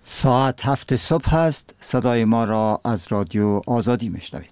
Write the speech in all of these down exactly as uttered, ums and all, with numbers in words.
ساعت هفت صبح است. صدای ما را از رادیو آزادی میشنوید.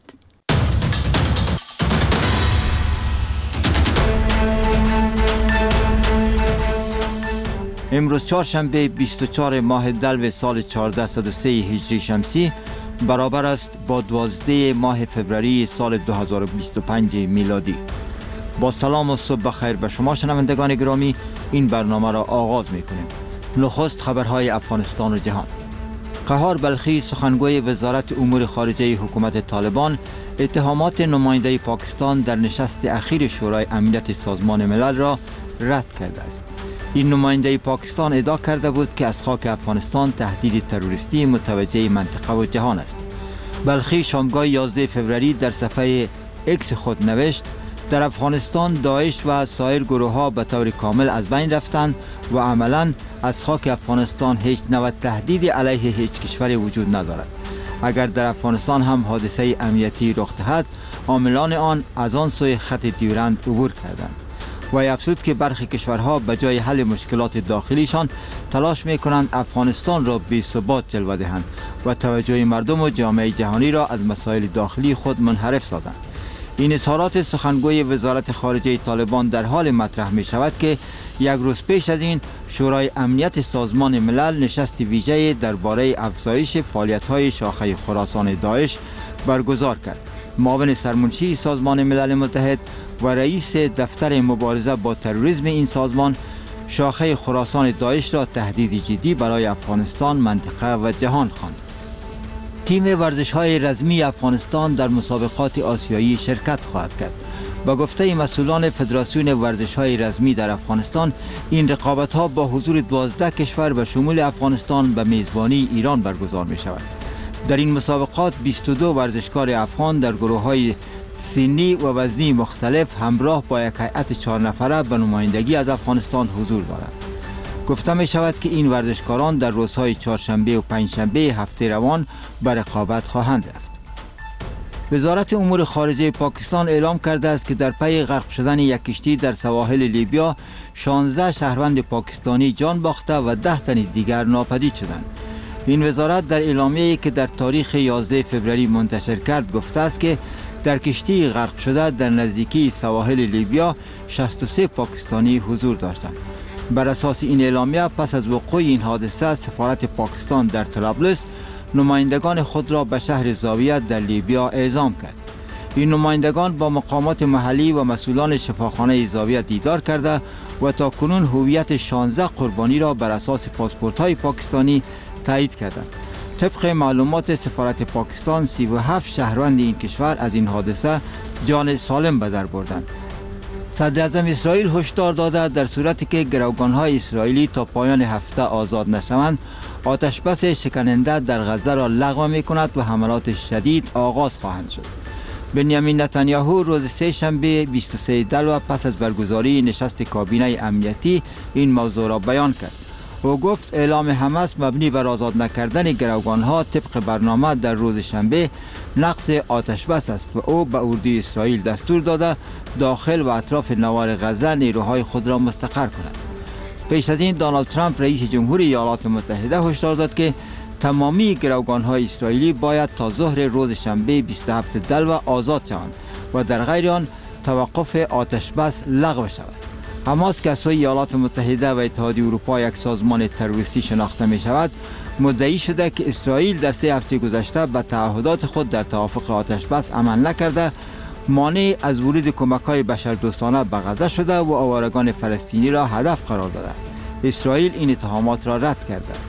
امروز چهارشنبه بیست و چهارم ماه دلو سال چهارصد و سه هجری شمسی برابر است با دوازده ماه فوریه سال دو هزار و بیست و پنج میلادی. با سلام و صبح بخیر به شما شنوندگان گرامی، این برنامه را آغاز میکنیم. نخست خبرهای افغانستان و جهان. قهار بلخی سخنگوی وزارت امور خارجه حکومت طالبان اتهامات نماینده پاکستان در نشست اخیر شورای امنیت سازمان ملل را رد کرده است. این نماینده پاکستان ادعا کرده بود که از خاک افغانستان تهدید تروریستی متوجه منطقه و جهان است. بلخی شامگاه یازده فوریه در صفحه اکس خود نوشت: در افغانستان داعش و سایر گروه ها به طور کامل از بین رفتند و عملاً از خاک افغانستان هیچ نوع تهدید علیه هیچ کشوری وجود ندارد. اگر در افغانستان هم حادثه امنیتی رخ دهد، عاملان آن از آن سوی خط دیورند عبور کردند. و افزود که برخی کشورها به جای حل مشکلات داخلیشان تلاش میکنند افغانستان را بی ثبات جلوه دهند و توجه مردم و جامعه جهانی را از مسائل داخلی خود منحرف سازند. این اظهارات سخنگوی وزارت خارجه طالبان در حال مطرح می شود که یک روز پیش از این شورای امنیت سازمان ملل نشست ویژه درباره افزایش فعالیت‌های شاخه خراسان داعش برگزار کرد. معاون سرمنشی سازمان ملل متحد و رئیس دفتر مبارزه با تروریسم این سازمان شاخه خراسان داعش را تهدیدی جدی برای افغانستان، منطقه و جهان خواند. تیم ورزش‌های رزمی افغانستان در مسابقات آسیایی شرکت خواهد کرد. با گفته مسئولان فدراسیون ورزش‌های رزمی در افغانستان، این رقابت‌ها با حضور دوازده کشور به شمول افغانستان به میزبانی ایران برگزار می‌شود. در این مسابقات بیست و دو ورزشکار افغان در گروه‌های سنی و وزنی مختلف همراه با یک هیئت چهار نفره به نمایندگی از افغانستان حضور دارند. گفته می شود که این ورزشکاران در روزهای چهارشنبه و پنجشنبه هفته روان به رقابت خواهند رفت. وزارت امور خارجه پاکستان اعلام کرده است که در پی غرق شدن یک کشتی در سواحل لیبیا شانزده شهروند پاکستانی جان باخته و ده تن دیگر ناپدید شدند. این وزارت در اعلامیه‌ای که در تاریخ یازده فوریه منتشر کرد گفته است که در کشتی غرق شده در نزدیکی سواحل لیبیا شصت و سه پاکستانی حضور داشتند. بر اساس این اعلامیه پس از وقوع این حادثه سفارت پاکستان در طرابلس نمایندگان خود را به شهر زاویه در لیبیا اعزام کرد. این نمایندگان با مقامات محلی و مسئولان شفاخانه زاویه دیدار کرده و تا کنون هویت شانزده قربانی را بر اساس پاسپورت‌های پاکستانی تایید کردند. طبق معلومات سفارت پاکستان سی و هفت شهروند این کشور از این حادثه جان سالم به در بردند. صدر اعظم اسرائیل هشدار داده در صورتی که گروگان‌های اسرائیلی تا پایان هفته آزاد نشوند، آتش بس شکننده در غزه را لغو می‌کند و حملات شدید آغاز خواهند شد. بنیامین نتانیاهو روز سه شنبه بیست و سه دلو پس از برگزاری نشست کابینه امنیتی این موضوع را بیان کرد. او گفت اعلام حماس مبنی بر آزاد نکردن گروگان‌ها طبق برنامه در روز شنبه نقض آتش بس است و او به اردوی اسرائیل دستور داده داخل و اطراف نوار غزه نیروهای خود را مستقر کند. پیش از این دونالد ترامپ رئیس جمهور ایالات متحده هشدار داد که تمامی گروگان‌های اسرائیلی باید تا ظهر روز شنبه بیست و هفتم دلو آزاد شوند و در غیر آن توقف آتش بس لغو شود. حماس که از سوی ایالات متحده و اتحادیه اروپا یک سازمان تروریستی شناخته می شود، مدعی شده که اسرائیل در سه هفته گذشته به تعهدات خود در توافق آتش بس عمل نکرده، مانع از ورود کمک‌های بشردوستانه به غزه شده و آوارگان فلسطینی را هدف قرار داده. اسرائیل این اتهامات را رد کرده است.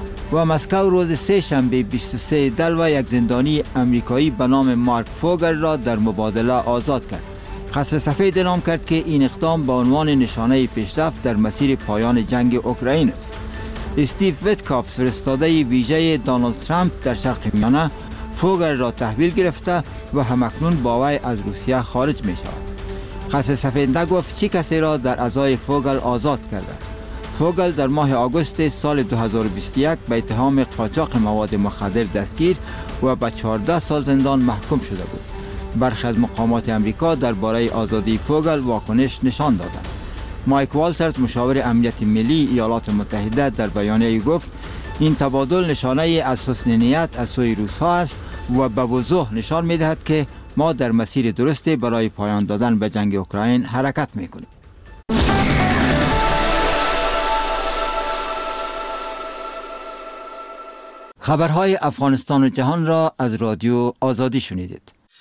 و مسکو روز سه شنبه بیست و سه دلو یک زندانی امریکایی به نام مارک فوگل را در مبادله آزاد کرد. قصر سفید اعلام کرد که این اقدام به عنوان نشانه پیشرفت در مسیر پایان جنگ اوکراین است. استیو ویتکاف فرستاده ویژه دونالد ترامپ در شرق میانه فوگل را تحویل گرفته و همکنون با وی از روسیه خارج می شود. قصر سفید نگفت چه کسی را در ازای فوگل آزاد کرده. فوگل در ماه آگوست سال دو هزار و بیست و یک به اتهام قاچاق مواد مخدر دستگیر و به چهارده سال زندان محکوم شده بود. برخی از مقامات امریکا درباره آزادی فوگل واکنش نشان دادند. مایک والترز مشاور امنیت ملی ایالات متحده در بیانیه گفت این تبادل نشانه از حسن نیت از سوی روس‌ها است و به وضوح نشان می‌دهد که ما در مسیر درست برای پایان دادن به جنگ اوکراین حرکت می‌کنیم. خبرهای افغانستان و جهان را از رادیو آزادی شنیدید.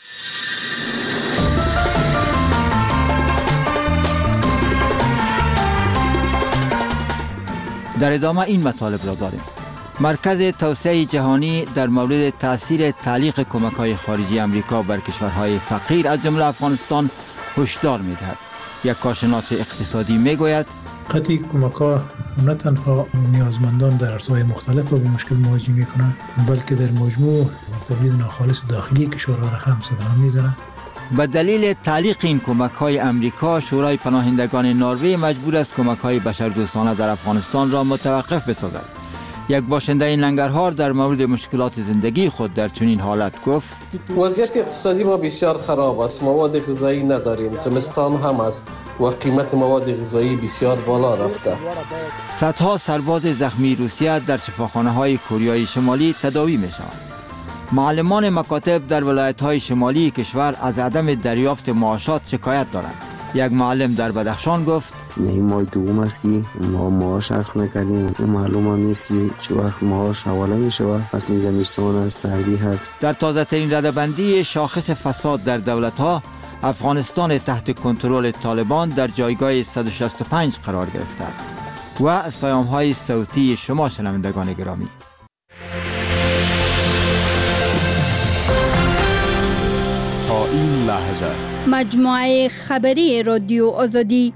در ادامه این مطالب را داریم. مرکز توسعه جهانی در مورد تأثیر تعلیق کمک‌های خارجی آمریکا بر کشورهای فقیر از جمله افغانستان هشدار می‌دهد. یک کارشناس اقتصادی می‌گوید قطعی کمک‌ها نه تنها نیازمندان در عرصه‌های مختلف را به مشکل مواجه می‌کنند، بلکه در مجموع تولید ناخالص داخلی کشورها را هم صدمه می‌زنند. به دلیل تعلیق این کمک‌های آمریکا، شورای پناهندگان نروژ مجبور است کمک‌های بشردوستانه در افغانستان را متوقف بسازد. یک باشنده ننگرهار در مورد مشکلات زندگی خود در چنین حالت گفت: وضعیت اقتصادی ما بسیار خراب است. مواد غذایی نداریم. زمستان هم است و قیمت مواد غذایی بسیار بالا رفته. صدها سرباز زخمی روسیه در شفاخانه‌های کره شمالی تداوی می‌شوند. معلمان مکاتب در ولایت‌های شمالی کشور از عدم دریافت معاشات شکایت دارند. یک معلم در بدخشان گفت: این ماه دوم است که ما معاش اخذ نکردیم. معلوم هم نیست که چه وقت معاش حواله می شود. اصلی زمستان است، سردی هست. در تازه ترین ردبندی شاخص فساد در دولت ها، افغانستان تحت کنترل طالبان در جایگاه صد و شصت و پنج قرار گرفته است. و از پیام های صوتی شما شنوندگان گرامی، تا این لحظه مجموعه خبری رادیو آزادی.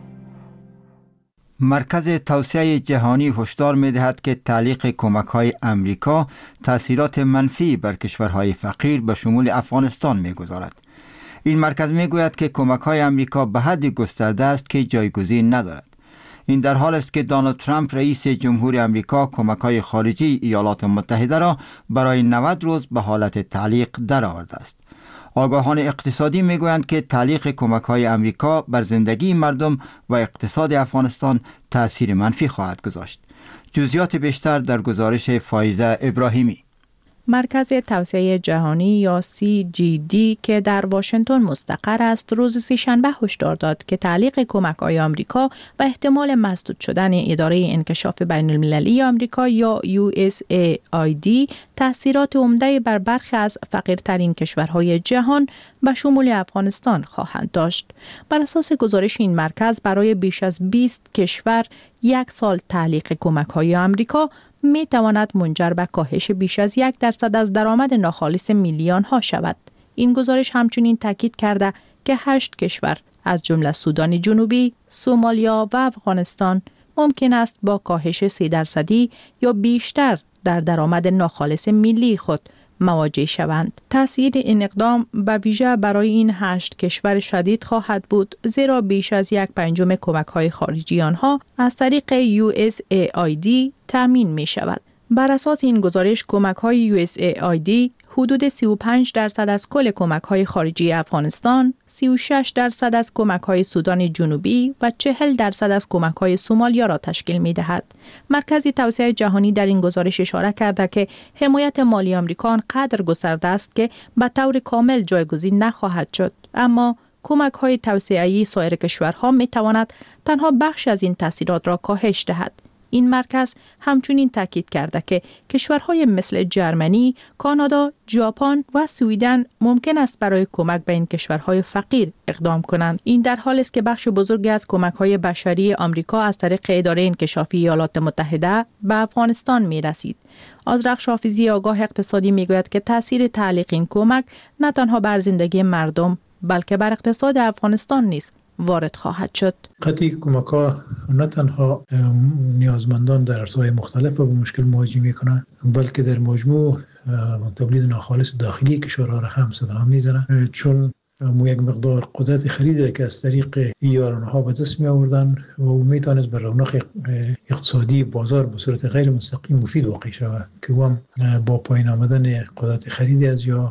مرکز توسعه جهانی هشدار می‌دهد که تعلیق کمک‌های آمریکا تأثیرات منفی بر کشورهای فقیر به شمول افغانستان می‌گذارد. این مرکز می‌گوید که کمک‌های آمریکا به حدی گسترده است که جایگزین ندارد. این در حال است که دونالد ترامپ رئیس جمهور آمریکا کمک‌های خارجی ایالات متحده را برای نود روز به حالت تعلیق درآورده است. آگاهان اقتصادی میگویند که تعلیق کمک‌های آمریکا بر زندگی مردم و اقتصاد افغانستان تأثیر منفی خواهد گذاشت. جزئیات بیشتر در گزارش فایزه ابراهیمی. مرکز توسعه جهانی یا سی جی دی که در واشنگتن مستقر است، روز سه‌شنبه هشدار داد که تعلیق کمک‌های آمریکا و احتمال مسدود شدن اداره انکشاف بین المللی آمریکا یا یو اس ای آی دی تأثیرات عمده بر برخی از فقیرترین کشورهای جهان به شمول افغانستان خواهند داشت. بر اساس گزارش این مرکز، برای بیش از بیست کشور یک سال تعلیق کمک‌های آمریکا می تواند منجر به کاهش بیش از یک درصد از درآمد ناخالص میلیون ها شود. این گزارش همچنین تاکید کرده که هشت کشور از جمله سودان جنوبی، سومالیا و افغانستان ممکن است با کاهش سه درصدی یا بیشتر در درآمد ناخالص ملی خود مواجه شوند. تأثیر این اقدام به ویژه برای این هشت کشور شدید خواهد بود، زیرا بیش از یک پنجم کمک‌های خارجی آنها از طریق یو اس ای آی دی تامین می شود. بر اساس این گزارش، کمک‌های یو اس ای آی دی حدود سی و پنج درصد از کل کمک‌های خارجی افغانستان، سی و شش درصد از کمک‌های سودان جنوبی و چهل درصد از کمک‌های سومالیا را تشکیل می‌دهد. مرکز توسعه جهانی در این گزارش اشاره کرده که حمایت مالی آمریکا آنقدر گسترده است که به طور کامل جایگزین نخواهد شد، اما کمک‌های توسعه‌ای سایر کشورها می‌تواند تنها بخش از این تاثیرات را کاهش دهد. این مرکز همچنین تاکید کرده که کشورهای مثل جرمنی، کانادا، ژاپن و سوئدن ممکن است برای کمک به این کشورهای فقیر اقدام کنند. این در حالی است که بخش بزرگی از کمک‌های بشری آمریکا از طریق اداره انکشافی ایالات متحده به افغانستان می‌رسید. آذرخش حافظی، آگاه اقتصادی، می‌گوید که تأثیر تعلیق این کمک نه تنها بر زندگی مردم بلکه بر اقتصاد افغانستان نیز وارد خواهد شد. قطعی کمک‌ها نه تنها نیازمندان در عرصه‌های مختلف را به مشکل مواجه می‌کنند، بلکه در مجموع تولید ناخالص داخلی کشورها را هم صدمه می‌زنند، چون یک مقدار قدرت خرید را که از طریق ایارانها به دست می آوردن و میتونست بر رونق اقتصادی بازار به صورت غیر مستقیم مفید واقع شود که هم با پایین آمدن قدرت خرید از یا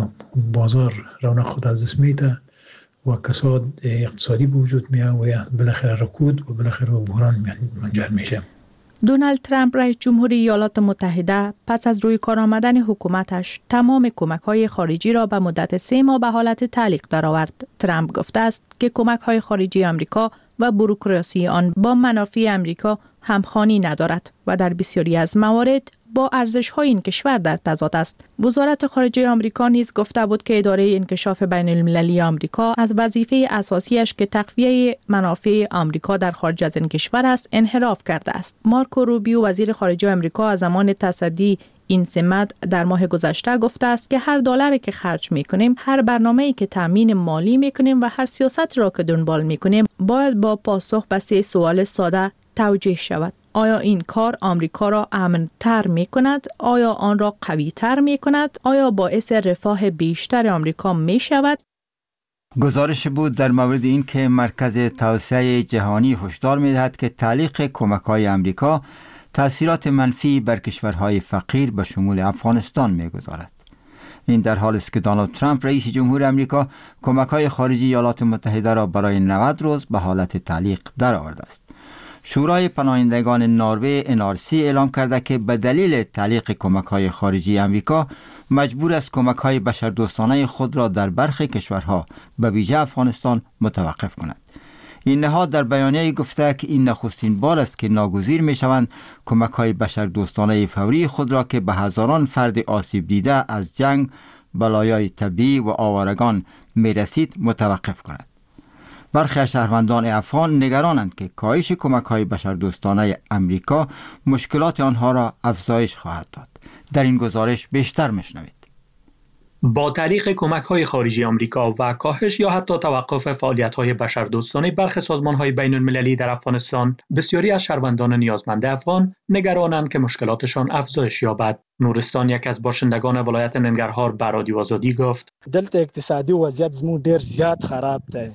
بازار رونق خود از دست میده و کساد اقتصادی به وجود میاد و بالاخره رکود و بالاخره بحران منجر میشه. دونالد ترامپ رئیس جمهوری ایالات متحده پس از روی کار آمدن حکومتش تمام کمک‌های خارجی را به مدت سه ماه به حالت تعلیق درآورد. ترامپ گفته است که کمک‌های خارجی آمریکا و بوروکراسی آن با منافع آمریکا همخوانی ندارد و در بسیاری از موارد با ارزش‌های این کشور در تضاد است. وزارت خارجه آمریکا نیز گفته بود که اداره انکشاف بین المللی آمریکا از وظیفه اساسیش که تقویه منافع آمریکا در خارج از این کشور است انحراف کرده است. مارکو روبیو وزیر خارجه آمریکا از زمان تصدی این سمت در ماه گذشته گفته است که هر دلاری که خرج می‌کنیم، هر برنامه‌ای که تامین مالی می‌کنیم و هر سیاست را که دنبال می‌کنیم باید با پاسخ به سه سوال ساده توجیه شود. آیا این کار آمریکا را امن‌تر می‌کند؟ آیا آن را قوی‌تر می‌کند؟ آیا باعث رفاه بیشتر آمریکا می‌شود؟ گزارش بود در مورد این که مرکز توسعه جهانی هشدار می‌دهد که تعلیق کمک‌های آمریکا تأثیرات منفی بر کشورهای فقیر به شمول افغانستان می‌گذارد. این در حالی است که دونالد ترامپ رئیس جمهور آمریکا کمک‌های خارجی ایالات متحده را برای نود روز به حالت تعلیق درآورده است. شورای پناهندگان نروژ ان آر سی اعلام کرده که به دلیل تعلیق کمک‌های خارجی آمریکا مجبور است کمک‌های بشردوستانه خود را در برخی کشورها به ویژه افغانستان متوقف کند. این نهاد در بیانیه گفته که این نخستین بار است که ناگزیر می‌شوند کمک‌های بشردوستانه فوری خود را که به هزاران فرد آسیب دیده از جنگ، بلایای طبیعی و آوارگان می‌رسید متوقف کند. برخی از شهروندان افغان نگرانند که کاهش کمک‌های بشردوستانه امریکا مشکلات آنها را افزایش خواهد داد. در این گزارش بیشتر می‌شنوید. با تعلیق کمک‌های خارجی آمریکا و کاهش یا حتی توقف فعالیت‌های بشردوستانه برخی سازمان‌های بین‌المللی در افغانستان، بسیاری از شهروندان نیازمند افغان نگرانند که مشکلاتشان افزایش یابد. نورستان، یک از باشندگان ولایت ننگرهار، به رادیو آزادی گفت: دلته اقتصادي وضعیت زموږ ډیر زیات خراب دی.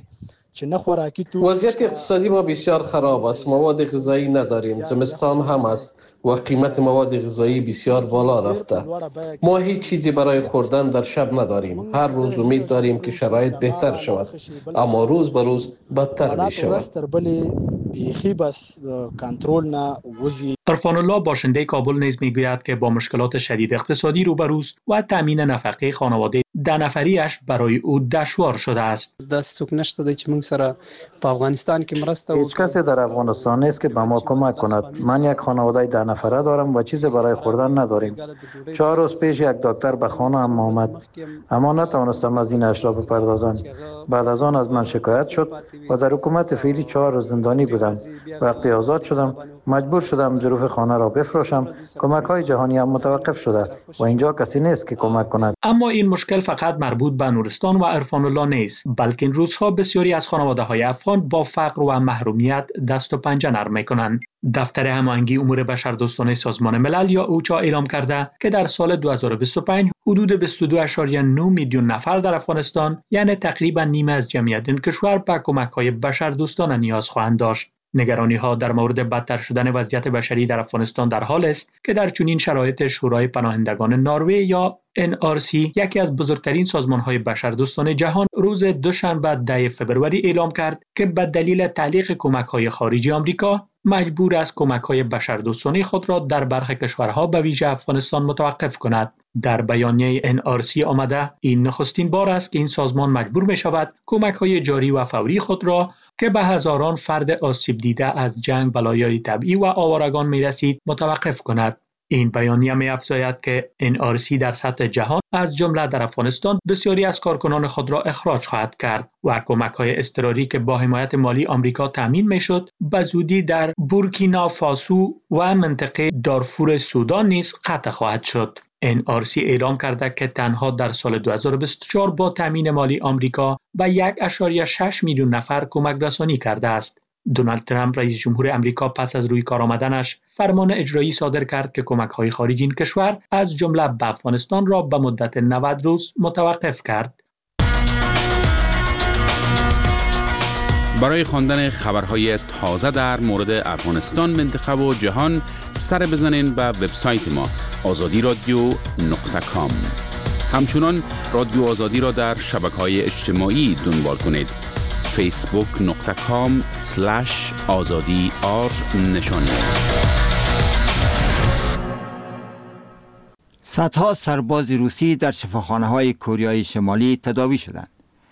وضعیت اقتصادی ما بسیار خراب است. مواد غذایی نداریم. زمستان هم است و قیمت مواد غذایی بسیار بالا رفته. ما هیچ چیزی برای خوردن در شب نداریم. هر روز امید داریم که شرایط بهتر شود، اما روز به روز بدتر می شود. عرفان الله باشنده کابل نیز میگوید که با مشکلات شدید اقتصادی روبروست و تامین نفقه خانواده ده نفریش برای او دشوار شده است. دست څوک نشته دی چې موږ سره په افغانستان کې مرسته وکړي. هیچ کسی در افغانستان نیست که به ما کمک کند. من یک خانواده ده نفره دارم و چیزی برای خوردن نداریم. چهار روز پیش یک دکتر به خانه هم آمد، اما نتوانستم از این اشرا بپردازم. بعد از آن از من شکایت شد و در حکومت فعلی چهار روز زندانی بودم. وقتی آزاد شدم مجبور شدم ظروف خانه را بفروشم. کمک‌های جهانی هم متوقف شده و اینجا کسی نیست که کمک کند. اما این مشکل فقط مربوط به نورستان و عرفان الله نیست، بلکه این روزها بسیاری از خانواده‌های افغان با فقر و محرومیت دست و پنجه نرم می‌کنند. دفتر هماهنگی امور بشردوستانه سازمان ملل یا اوچا اعلام کرده که در سال دو هزار و بیست و پنج حدود بیست و دو ممیز نه میلیون نفر در افغانستان، یعنی تقریبا نیمه از جمعیت این کشور، به کمک‌های بشردوستانه نیاز خواهند داشت. نگرانی‌ها در مورد بدتر شدن وضعیت بشری در افغانستان در حال است که در چنین شرایط شورای پناهندگان نروژ یا ان آر سی، یکی از بزرگترین سازمان‌های بشردوستانه جهان، روز دوشنبه ده فوریه اعلام کرد که به دلیل تعلیق کمک‌های خارجی آمریکا مجبور است کمک‌های بشردوستانه خود را در برخی کشورها به ویژه افغانستان متوقف کند. در بیانیه ان آر سی آمده این نخستین بار است که این سازمان مجبور می‌شود کمک‌های جاری و فوری خود را که به هزاران فرد آسیب دیده از جنگ، بلایای طبیعی و آوارگان می‌رسید متوقف کند. این بیانیه می‌افزاید که ان آر سی در سطح جهان از جمله در افغانستان بسیاری از کارکنان خود را اخراج خواهد کرد و کمک‌های اضطراری که با حمایت مالی آمریکا تامین می‌شد به زودی در بورکینافاسو و منطقه دارفور سودان نیز قطع خواهد شد. ان آر سی اعلام کرده که تنها در سال دو هزار و بیست و چهار با تامین مالی آمریکا به یک ممیز شش میلیون نفر کمک رسانی کرده است. دونالد ترامپ رئیس جمهور آمریکا پس از روی کار آمدنش فرمان اجرایی صادر کرد که کمک‌های خارجی این کشور از جمله به افغانستان را به مدت نود روز متوقف کرد. برای خواندن خبرهای تازه در مورد افغانستان، منطقه و جهان سر بزنین به وبسایت ما آزادی رادیو نقطه کام. همچنان رادیو آزادی را در شبکه‌های اجتماعی دنبال کنید. فیسبوک نقطه کام سلش آزادی آر نشانی است. صدها سرباز روسی در شفاخانه‌های کره شمالی تداوی شدند.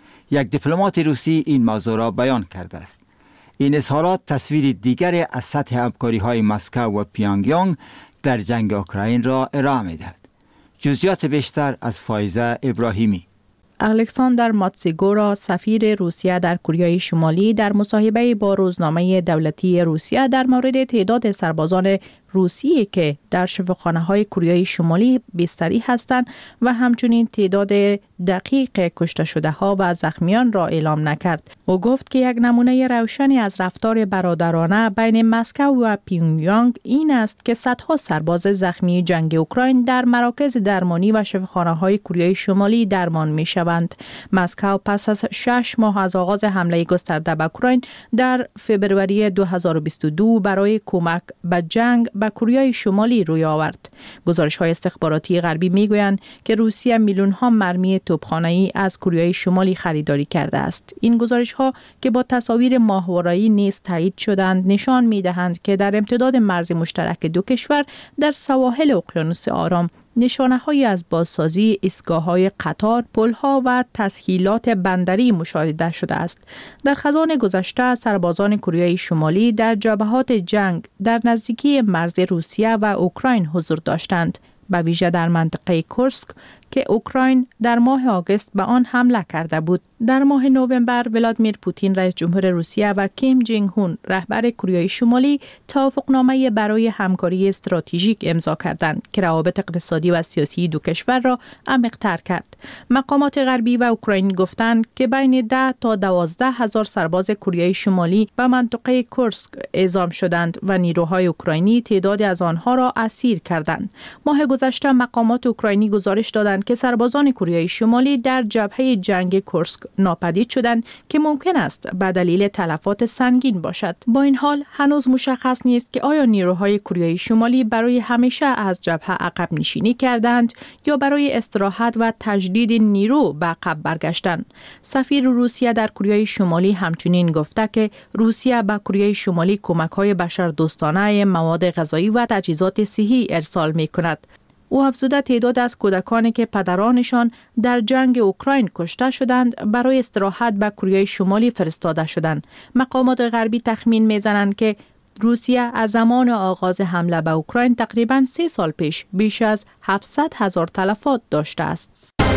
یک دیپلمات روسی این موضوع را بیان کرده است. این اظهارات تصویر دیگری از سطح همکاری‌های مسکو و پیانگیانگ در جنگ اوکراین را ارائه می‌دهد. جزئیات بیشتر از فایزه ابراهیمی. الکساندر ماتسیگورا، سفیر روسیه در کره شمالی، در مصاحبه با روزنامه دولتی روسیه در مورد تعداد سربازان روسی که در شفاخانه‌های کره شمالی بستری هستند و همچنین تعداد دقیق کشته شده ها و زخمیان را اعلام نکرد. او گفت که یک نمونه روشنی از رفتار برادرانه بین مسکو و پیونگیانگ این است که صدها سرباز زخمی جنگ اوکراین در مراکز درمانی و شفاخانه‌های کره شمالی درمان می‌شوند. مسکو پس از شش ماه از آغاز حمله گسترده به اوکراین در فوریه دو هزار و بیست و دو برای کمک به جنگ به کره شمالی روی آورد. گزارش‌های استخباراتی غربی می‌گویند که روسیه میلیون‌ها مرمی توپخانه‌ای از کره شمالی خریداری کرده است. این گزارش‌ها که با تصاویر ماهواره‌ای نیز تایید شدند نشان می‌دهند که در امتداد مرز مشترک دو کشور در سواحل اقیانوس آرام نشانه‌هایی از بازسازی ایستگاه‌های قطار، پل‌ها و تسهیلات بندری مشاهده شده است. در خزان گذشته سربازان کره شمالی در جبهات جنگ در نزدیکی مرز روسیه و اوکراین حضور داشتند، به ویژه در منطقه کورسک که اوکراین در ماه آگوست به آن حمله کرده بود. در ماه نوامبر ولادیمیر پوتین رئیس جمهور روسیه و کیم جینگ هون رهبر کره شمالی توافقنامه برای همکاری استراتژیک امضا کردند که روابط اقتصادی و سیاسی دو کشور را عمیق‌تر کرد. مقامات غربی و اوکراینی گفتند که بین ده تا دوازده هزار سرباز کره شمالی به منطقه کورسک اعزام شدند و نیروهای اوکراینی تعدادی از آنها را اسیر کردند. ماه گذشته مقامات اوکراینی گزارش دادند که سربازان کره شمالی در جبهه جنگ کورسک ناپدید شدند که ممکن است به دلیل تلفات سنگین باشد. با این حال هنوز مشخص نیست که آیا نیروهای کره شمالی برای همیشه از جبهه عقب نشینی کردند یا برای استراحت و تجدید نیرو به عقب برگشتند. سفیر روسیه در کره شمالی همچنین گفته که روسیه به کره شمالی کمک‌های بشردوستانه، مواد غذایی و تجهیزات صحی ارسال می‌کند. او افزوده تعداد از کودکانی که پدرانشان در جنگ اوکراین کشته شدند برای استراحت به کره شمالی فرستاده شدند. مقامات غربی تخمین می‌زنند که روسیه از زمان آغاز حمله به اوکراین تقریباً سه سال پیش بیش از هفتصد هزار تلفات داشته است.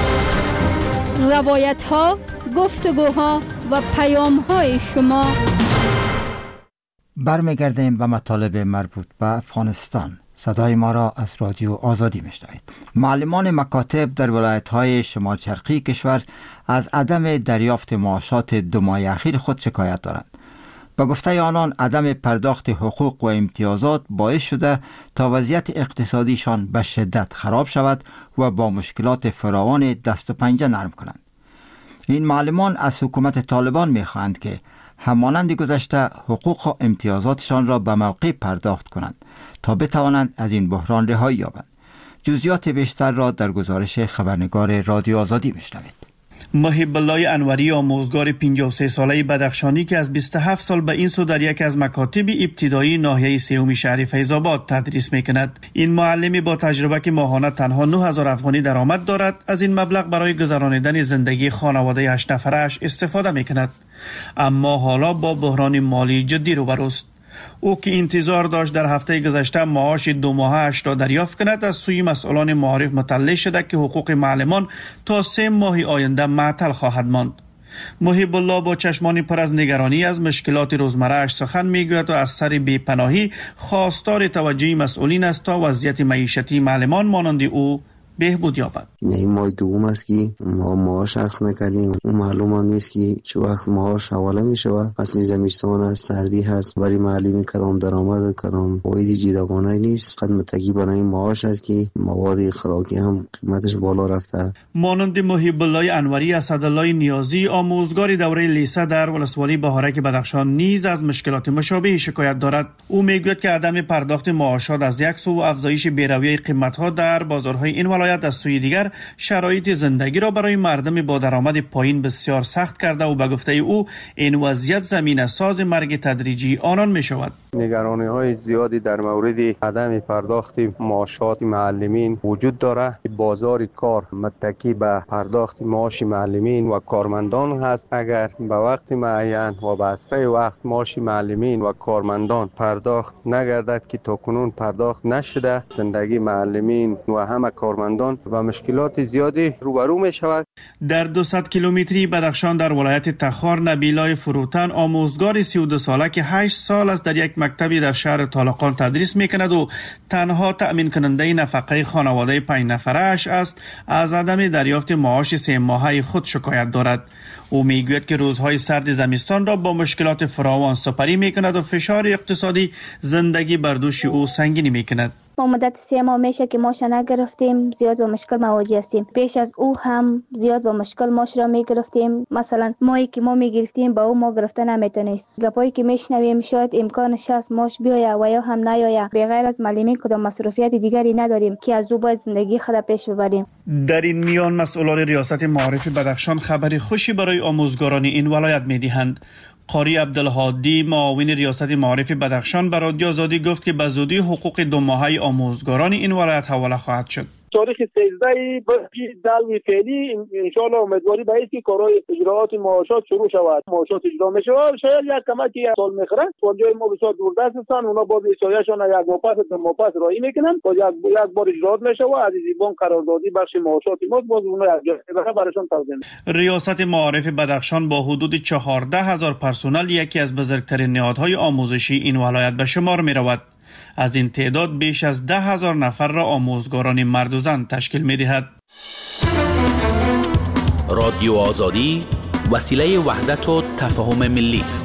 روایت‌ها، گفتگوها و پیام‌های شما. برمیگردیم به مطالب مربوط به افغانستان. صدای ما را از رادیو آزادی میشنوید. معلمان مکاتب در ولایت‌های شمال شرقی کشور از عدم دریافت معاشات دو ماه اخیر خود شکایت دارند. با گفته آنان عدم پرداخت حقوق و امتیازات باعث شده تا وضعیت اقتصادیشان به شدت خراب شود و با مشکلات فراوان دست و پنجه نرم کنند. این معلمان از حکومت طالبان می‌خواهند که همانند گذشته حقوق و امتیازاتشان را به موقع پرداخت کنند تا بتوانند از این بحران رهایی یابند. جزئیات بیشتر را در گزارش خبرنگار رادیو آزادی میشنوید. محب الله انوری، آموزگار پنجاه و سه ساله بدخشانی که از بیست و هفت سال به این سو در یک از مکاتب ابتدایی ناحیه سوم شهر فیض‌آباد تدریس میکند. این معلمی با تجربه که ماهانه تنها نه هزار افغانی درآمد دارد، از این مبلغ برای گذراندن زندگی خانواده هشت نفرش استفاده میکند. اما حالا با بحران مالی جدی روبروست. او که انتظار داشت در هفته گذشته معاش دو ماهش را دریافت کند، از سوی مسئولان معارف مطلع شده که حقوق معلمان تا سه ماه آینده معطل خواهد ماند. محب الله با چشمان پر از نگرانی از مشکلات روزمره‌اش سخن میگوید و از سر بی‌پناهی خواستار توجه مسئولین است تا وضعیت معیشتی معلمان مانند او بهبود یابد. این ماه دوم است که ما معاش اخذ نکردیم. معلوم هم نیست که چه وقت معاش حواله می شود. اصلی زمستان است، سردی هست، ولی معلمی کدام درآمد کدام فایده جداگانه نیست. خدمتگی برای معاش است که مواد خوراکی هم قیمتش بالا رفته. مانند محب الله انوری، اسدالله نیازی، آموزگار دوره لیسه در ولسوالی بهارک بدخشان نیز از مشکلات مشابه شکایت دارد. او میگوید که عدم پرداخت معاشات از یک سو افزایش بی‌رویه قیمت‌ها در بازارهای این ولایت ولایت از سوی دیگر شرایط زندگی را برای مردم با درآمد پایین بسیار سخت کرده و به گفته او این وضعیت زمینه ساز مرگ تدریجی آنان می شود. نگرانی های زیادی در مورد عدم پرداخت معاشات معلمین وجود دارد. بازار کار متکی به پرداخت معاش معلمین و کارمندان هست. اگر به وقت معین و به اسرع وقت معاش معلمین و کارمندان پرداخت نگردد که تاکنون پرداخت نشده، زندگی معلمین و همه کارمندان و مشکلات زیادی روبرو می شود. در دویست کیلومتری بدخشان در ولایت تخار نبیلای فروتن آموزگار سی و دو ساله که هشت سال است در یک مکتبی در شهر طالقان تدریس میکند و تنها تأمین کننده نفقه خانواده پنج نفره اش است، از عدم دریافت معاش سه ماهه خود شکایت دارد. او میگوید که روزهای سرد زمستان را با مشکلات فراوان سپری میکند و فشار اقتصادی زندگی بر دوش او سنگینی میکند. ما مدت سه ماه میشه که ماش نگرفتیم، زیاد با مشکل مواجه هستیم. پیش از او هم زیاد با مشکل ماش را میگرفتیم. مثلا ماهی که ما میگرفتیم با او ما گرفته نمیتونست. گپایی که میشنویم شاید امکانش هست ماش بیاید و یا هم نیاید. بغیر از معلمین کدام مصرفیات دیگری نداریم که از او باید زندگی خود پیش ببریم. در این میان مسئولان ریاست معارف بدخشان خبری خوشی برای آموزگاران این ولایت میدهند. قاری عبدالهادی معاون ریاست معارف بدخشان به رادیو آزادی گفت که به زودی حقوق دو ماهه آموزگاران این ولایت حواله خواهد شد. تاریخ سیزده برکی دلوی فعلی انشاءالله امیدواری به اینکه کارهای اجراعات معاشات شروع شود. معاشات اجرا می شود. شاید یک کمکی سال میخورن. سالجای ما بسیار دوردست هستند. اونا باز ایشایشان یک ماپس تا ماپس رایی میکنن. باز یک یک بار اجراعات می شود. از زیبان قراردادی بخش معاشات ما باز اونا یک جای براشون توضیح میدن. ریاست معارف بدخشان با حدود چهارده هزار پرسنل یکی از بزرگترین نهادهای آموزشی این ولایت به شمار می رود. از این تعداد بیش از ده هزار نفر را آموزگاران مرد و زن تشکیل می دهد. رادیو آزادی وسیله وحدت و تفاهم ملی است.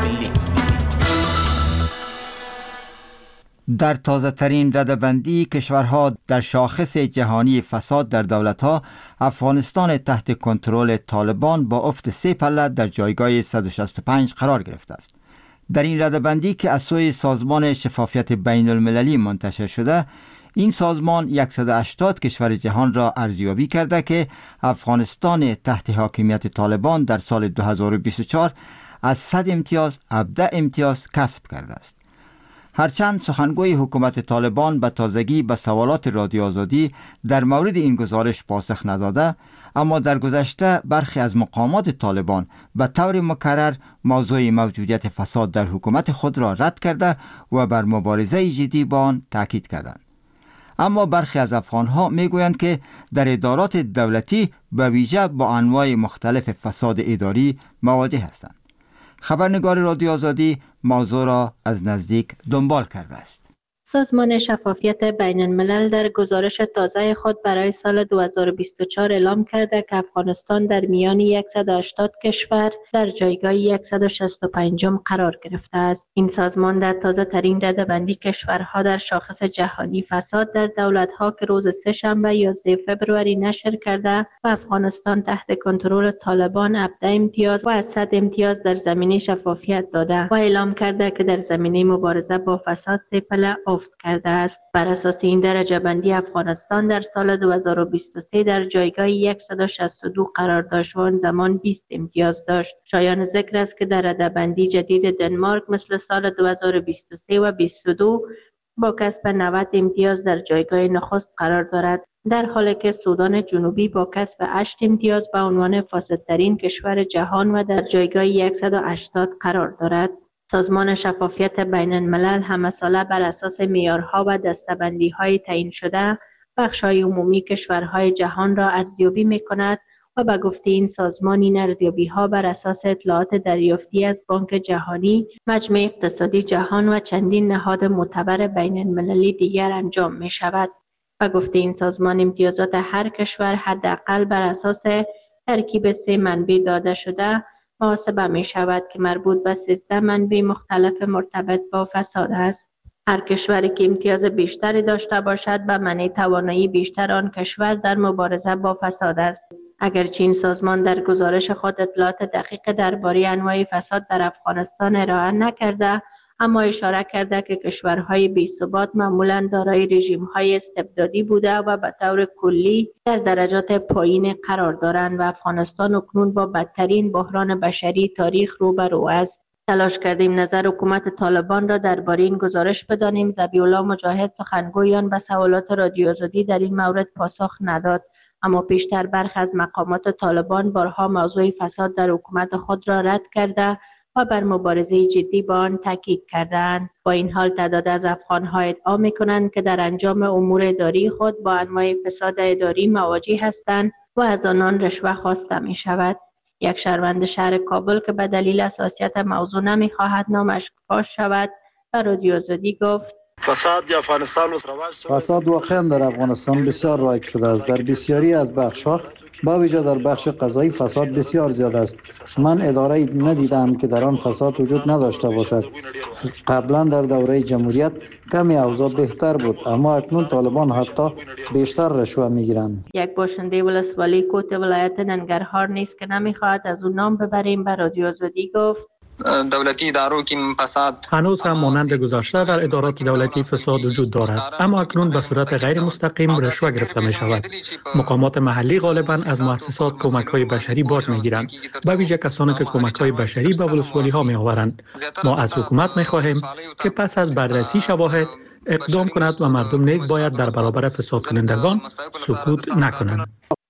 در تازه ترین ردبندی کشورها در شاخص جهانی فساد در دولتها، افغانستان تحت کنترل طالبان با افت سه پله در جایگاه صد و شصت و پنج قرار گرفته است. در این ردبندی که از سوی سازمان شفافیت بین المللی منتشر شده، این سازمان صد و هشتاد کشور جهان را ارزیابی کرده که افغانستان تحت حاکمیت طالبان در سال دو هزار و بیست و چهار از صد امتیاز هفده امتیاز کسب کرده است. هرچند سخنگوی حکومت طالبان به تازگی به سوالات رادیو آزادی در مورد این گزارش پاسخ نداده، اما در گذشته برخی از مقامات طالبان به طور مکرر موضوع موجودیت فساد در حکومت خود را رد کرده و بر مبارزه جدی با آن تاکید کردند. اما برخی از افغانها میگویند که در ادارات دولتی به ویژه با انواع مختلف فساد اداری مواجه هستند. خبرنگار رادیو آزادی موضوع را از نزدیک دنبال کرده است. سازمان شفافیت بین الملل در گزارش تازه خود برای سال دو هزار و بیست و چهار اعلام کرده که افغانستان در میان صد و هشتاد کشور در جایگاه صد و شصت و پنج قرار گرفته است. این سازمان در تازه ترین رده‌بندی کشورها در شاخص جهانی فساد در دولت‌ها که روز سه شنبه یازده فوریه نشر کرده و افغانستان تحت کنترل طالبان هفده امتیاز و از صد امتیاز در زمینه شفافیت داده و اعلام کرده که در زمینه مبارزه با فساد سه پله افت کرده است. بر اساس این درجه بندی افغانستان در سال دو هزار و بیست و سه در جایگاه صد و شصت و دو قرار داشت و آن زمان بیست امتیاز داشت. شایان ذکر است که در رده‌بندی جدید دنمارک مثل سال دو هزار و بیست و سه و بیست و دو با کسب نود امتیاز در جایگاه نخست قرار دارد، در حالی که سودان جنوبی با کسب هشت امتیاز به عنوان فاسدترین کشور جهان و در جایگاه صد و هشتاد قرار دارد. سازمان شفافیت بین الملل همه ساله بر اساس معیارها و دسته‌بندی‌های تعیین شده بخش‌های عمومی کشورهای جهان را ارزیابی می‌کند و به گفته این سازمان این ارزیابی‌ها بر اساس اطلاعات دریافتی از بانک جهانی، مجمع اقتصادی جهان و چندین نهاد معتبر بین المللی دیگر انجام می‌شود. و گفته این سازمان امتیازات هر کشور حداقل بر اساس ترکیب سه منبع داده شده محاسبه می شود که مربوط به سیزده منبع مختلف مرتبط با فساد است. هر کشوری که امتیاز بیشتری داشته باشد به معنی توانایی بیشتر آن کشور در مبارزه با فساد است. اگرچه این سازمان در گزارش خود اطلاعات دقیق درباره انواع فساد در افغانستان ارائه نکرده، اما اشاره کرده که کشورهای بی‌ثبات معمولاً دارای رژیم‌های استبدادی بوده و به طور کلی در درجات پایین قرار دارند و افغانستان اکنون با بدترین بحران بشری تاریخ روبرو است. تلاش کردیم نظر حکومت طالبان را درباره این گزارش بدانیم. ذبیح الله مجاهد سخنگویان به سوالات رادیو آزادی در این مورد پاسخ نداد، اما پیشتر برخی از مقامات طالبان بارها موضوع فساد در حکومت خود را رد کرده و بر مبارزه جدی با آن تاکید کردند. با این حال تعداد از افغان‌ها ادعا می‌کنند که در انجام امور اداری خود با انواع فساد اداری مواجه هستند و از آنان رشوه خواسته می‌شود. یک شهروند شهر کابل که به دلیل حساسیت موضوع نمی‌خواهد نامش فاش شود و رادیو آزادی گفت: فساد در افغانستان فساد واقعا در افغانستان بسیار رایج شده است. در بسیاری از بخش‌ها با ویژه در بخش قضایی فساد بسیار زیاد است. من اداره‌ای ندیدم که در آن فساد وجود نداشته باشد. قبلا در دوره جمهوریت کمی اوضاع بهتر بود، اما اکنون طالبان حتی بیشتر رشوه میگیرند. یک باشنده ولسوالی کوت ولایت ننگرهار نیست که نمیخواهد از اون نام ببریم به رادیو آزادی گفت: دولتی ادارو که فساد هنوز هم مانند گذشته در ادارات دولتی فساد وجود دارد، اما اکنون به صورت غیر مستقیم رشوه گرفته می شود. مقامات محلی غالبا از مؤسسات کمک های بشری باج می گیرند، به ویژه کسانی که کمک های بشری به ولسوالی ها می آورند. ما از حکومت می خواهیم که پس از بررسی شواهد اقدام کند و مردم نیز باید در برابر فساد کنندگان سکوت نکنند.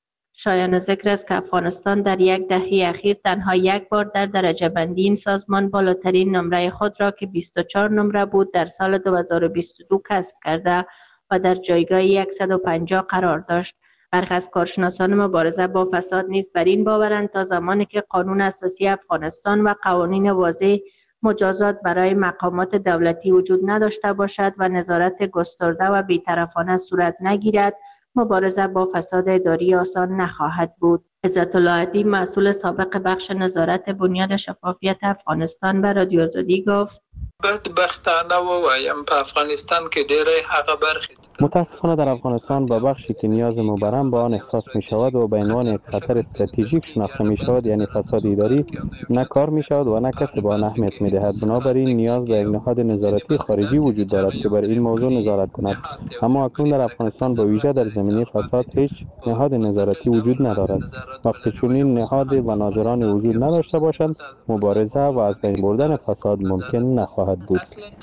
شایان ذکر است که افغانستان در یک دهه اخیر تنها یک بار در درجه بندی این سازمان بالاترین نمره خود را که بیست و چهار نمره بود در سال دو هزار و بیست و دو کسب کرده و در جایگاه صد و پنجاه قرار داشت. برخی از کارشناسان مبارزه با فساد نیز بر این باورند تا زمانی که قانون اساسی افغانستان و قوانین واضح مجازات برای مقامات دولتی وجود نداشته باشد و نظارت گسترده و بی‌طرفانه صورت نگیرد، مبارزه با فساد اداری آسان نخواهد بود. عزت الله عدی مسئول سابق بخش نظارت بنیاد شفافیت افغانستان به رادیو آزادی گفت: بدبختانه ووایم په افغانستان کې ډېرې هغه برخې متاسفانه در افغانستان با بخشی که نیاز مبرم با آن احساس می شود و به عنوان یک خطر استراتژیک شناخته می شود، یعنی فساد اداری، نه کار می شود و نه کسی با آن اهمیت می دهد. بنابراین نیاز به یک نهاد نظارتی خارجی وجود دارد که بر این موضوع نظارت کند، اما اکنون در افغانستان با ویژه در زمینه فساد هیچ نهاد نظارتی وجود ندارد. وقتی چنین نهاد و ناظران وجود نداشته باشند، مبارزه و از بین بردن فساد ممکن نخواهد بود.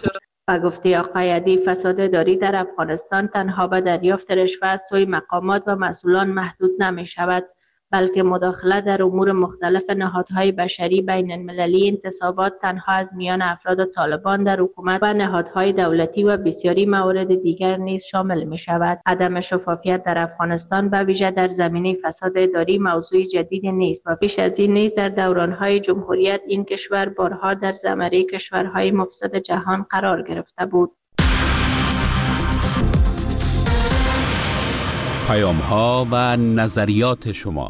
و گفته آقای عدی فساد اداری در افغانستان تنها به دریافت رشوه از سوی مقامات و مسئولان محدود نمی شود، بلکه مداخله در امور مختلف نهادهای بشری بین المللی، انتصابات تنها از میان افراد طالبان در حکومت و نهادهای دولتی و بسیاری موارد دیگر نیز شامل می شود. عدم شفافیت در افغانستان به ویژه در زمینه فساد اداری موضوع جدید نیست و پیش از این نیز در دورانهای جمهوریت این کشور بارها در زمره کشورهای مفسد جهان قرار گرفته بود. پیام ها و نظریات شما.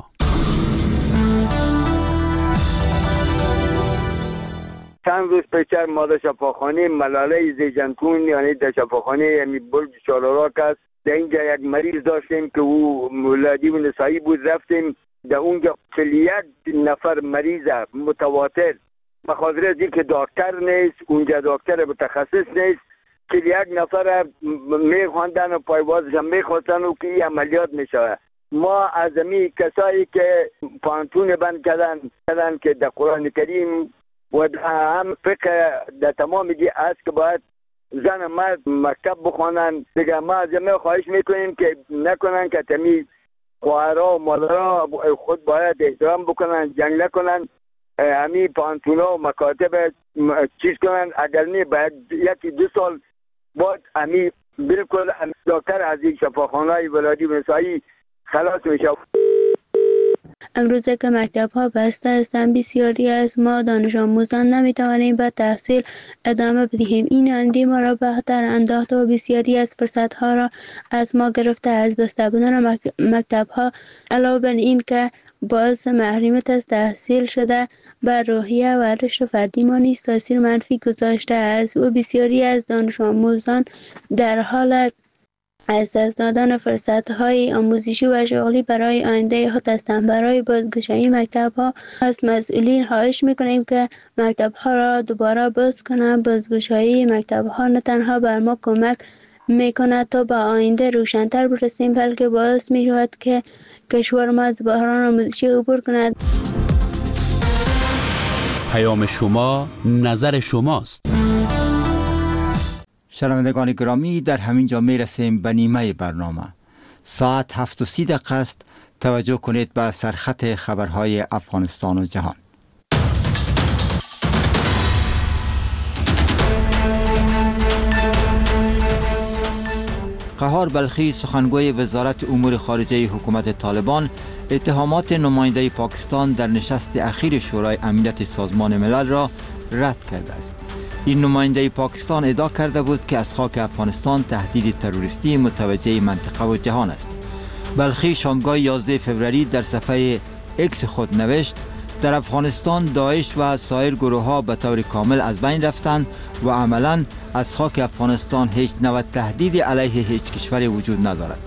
چند روز پیش ما در شفاخانه ملاله زیجنتون یعنی در شفاخانه یعنی برج چالاراک است، در اینجا یک مریض داشتیم که او مولادی و نسایی بود. رفتیم در اونجا چهل و یک نفر مریض متواتر، بخاطر از اینکه دکتر نیست اونجا، دکتر متخصص نیست، چهل و یک نفر میخواندن و پایوازش هم میخواستن و که این عملیات میشود. ما از امی کسایی که پانتون بند کردن کردن که در قرآن کریم و هم فقه در تمام دی است که باید زن مرد مکتب بخوانن. دیگه ما از امی خواهش میکنیم که نکنن که تمی خواهرها و مادرها خود باید احترام بکنن، جنگ نکنن، همی پانتونا و مکاتب چیز کنن. اگر نه باید یکی دو سال بعد همی بالکل دکتر از این شفاخانه‌های ولادی و نسایی خلاص میشه. امروزه که مکتب ها بسته هستند، بسیاری از ما دانش آموزان نمیتوانیم به تحصیل ادامه بدهیم. این اندی ما را بهتر انداخته و بسیاری از فرصت ها را از ما گرفته. از بسته بودن مکتب ها علاوه بر این که باعث محرومیت از تحصیل شده، بر روحیه و رشد فردی ما نیز تاثیر منفی گذاشته است و بسیاری از دانش آموزان در حال از دست دادن فرصت‌های آموزشی و شغلی برای آینده خود هستند. برای بازگشایی مکتب‌ها از مسئولین خواهش می‌کنیم که مکتب‌ها را دوباره باز کنند. بازگشایی مکتب‌ها نه تنها بر ما کمک می‌کند تا به آینده روشن‌تر برسیم، بلکه باعث می‌شود که کشور ما از بحران آموزشی عبور کند. پیام شما، نظر شماست. شنوندگان گرامی، در همین جا می رسیم به نیمه برنامه. ساعت هفت و سی دقیقه است. توجه کنید به سرخط خبرهای افغانستان و جهان. قهار بلخی، سخنگوی وزارت امور خارجه حکومت طالبان، اتهامات نماینده پاکستان در نشست اخیر شورای امنیت سازمان ملل را رد کرده است. این نماینده پاکستان ادعا کرده بود که از خاک افغانستان تهدید تروریستی متوجه منطقه و جهان است. بلخی شامگاه یازده فوریه در صفحه اکس خود نوشت: در افغانستان داعش و سایر گروه ها به طور کامل از بین رفتند و عملاً از خاک افغانستان هیچ نوع تهدید علیه هیچ کشوری وجود ندارد.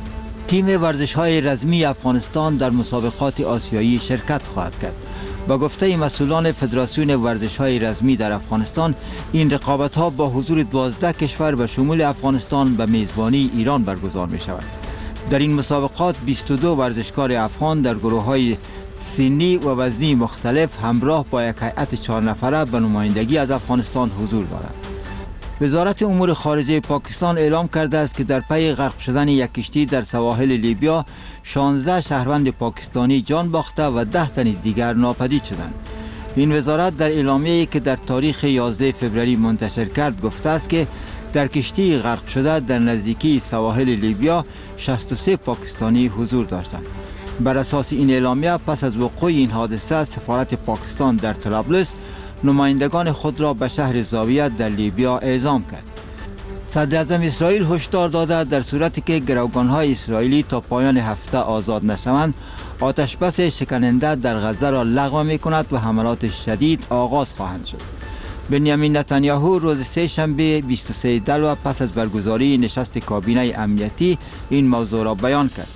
تیم ورزش های رزمی افغانستان در مسابقات آسیایی شرکت خواهد کرد. با گفته مسئولان فدراسیون ورزش های رزمی در افغانستان، این رقابت ها با حضور دوازده کشور به شمول افغانستان به میزبانی ایران برگزار می شود. در این مسابقات بیست و دو ورزشکار افغان در گروه های سنی و وزنی مختلف همراه با یک هیئت چهار نفره به نمایندگی از افغانستان حضور دارند. وزارت امور خارجه پاکستان اعلام کرده است که در پی غرق شدن یک کشتی در سواحل لیبیا شانزده شهروند پاکستانی جان باخته و ده تن دیگر ناپدید شدند. این وزارت در اعلامیه‌ای که در تاریخ یازده فوریه منتشر کرد گفته است که در کشتی غرق شده در نزدیکی سواحل لیبیا شصت و سه پاکستانی حضور داشتند. بر اساس این اعلامیه، پس از وقوع این حادثه، سفارت پاکستان در طرابلس نمایندگان خود را به شهر زاویه در لیبیا اعزام کرد. صدر اعظم اسرائیل هشدار داده در صورتی که گروگان‌های اسرائیلی تا پایان هفته آزاد نشوند، آتش بس شکننده در غزه را لغو می‌کند و حملات شدید آغاز خواهند شد. بنیامین نتانیاهو روز سه شنبه بیست و سه دلو پس از برگزاری نشست کابینه امنیتی این موضوع را بیان کرد.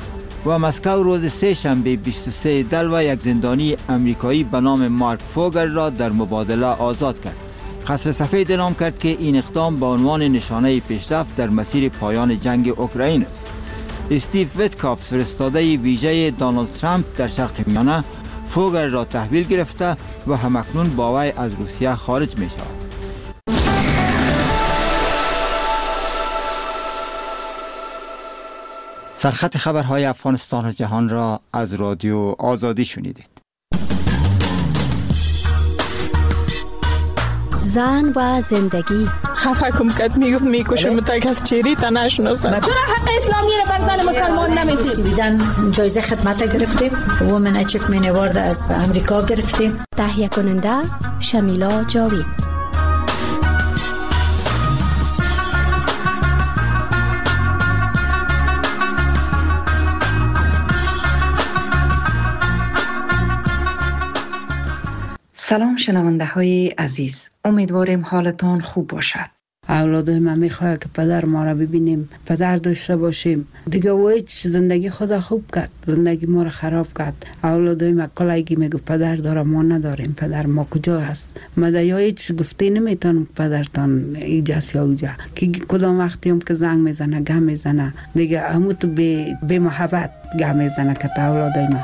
و مسکو روز سه شنبه بیست و سه دلو یک زندانی امریکایی به نام مارک فوگر را در مبادله آزاد کرد. قصر سفید اعلام کرد که این اقدام به عنوان نشانه پیشرفت در مسیر پایان جنگ اوکراین است. استیو ویتکاف، فرستاده ویژه دونالد ترامپ در شرق میانه، فوگر را تحویل گرفته و همکنون با وی از روسیه خارج می شود. سرخط خبرهای افغانستان و جهان را از رادیو آزادی شنیدید. زن و زندگی. خفه کم کت میگفت میکشم متک از چیری تا نشناسم. چرا حق اسلامی را بر زن مسلمان نمیدید؟ دیدن جایزه خدمت گرفتیم. وومن اچیومنت اوارد از امریکا گرفتیم. تهیه کننده شمیلا جاوید. سلام شنونده های عزیز، امیدواریم حالتان خوب باشد. اولادای من میخواد که پدر ما را ببینیم، پدر داشته باشیم. دیگه و هیچ زندگی خدا خوب کرد، زندگی ما را خراب کرد. اولادای من کلایگی میگه پدر داره، ما نداریم. پدر ما کجا هست؟ مدیا هیچ گفته نمیتونم پدرتان ایجاست یا اوجا که کدام وقتی هم که زنگ میزنه گم میزنه دیگه همو تو به به محبت گم میزنه که تا اولادای من.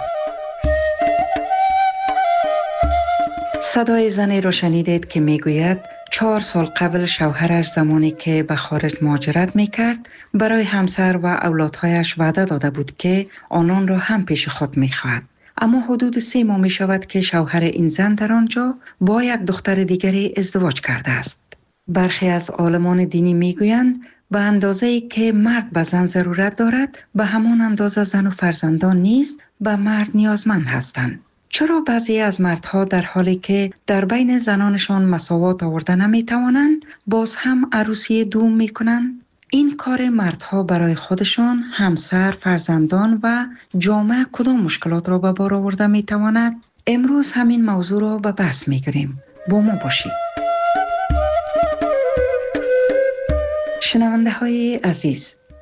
صدای زنی را شنیدید که میگوید چهار سال قبل شوهرش زمانی که به خارج مهاجرت میکرد برای همسر و اولادهایش وعده داده بود که آنان را هم پیش خود میخواهد. اما حدود سه ماه میشود که شوهر این زن در آنجا با یک دختر دیگری ازدواج کرده است. برخی از عالمان دینی میگویند به اندازه‌ای که مرد به زن ضرورت دارد، به همان اندازه زن و فرزندان نیز به مرد نیازمند هستند. چرا بعضی از مردها در حالی که در بین زنانشان مساوات آورده نمیتوانند باز هم عروسی دوم میکنند؟ این کار مردها برای خودشان، همسر، فرزندان و جامعه کدام مشکلات را به بار آورده میتواند؟ امروز همین موضوع را به بحث میگیریم. با ما باشید. شنونده های عزیز،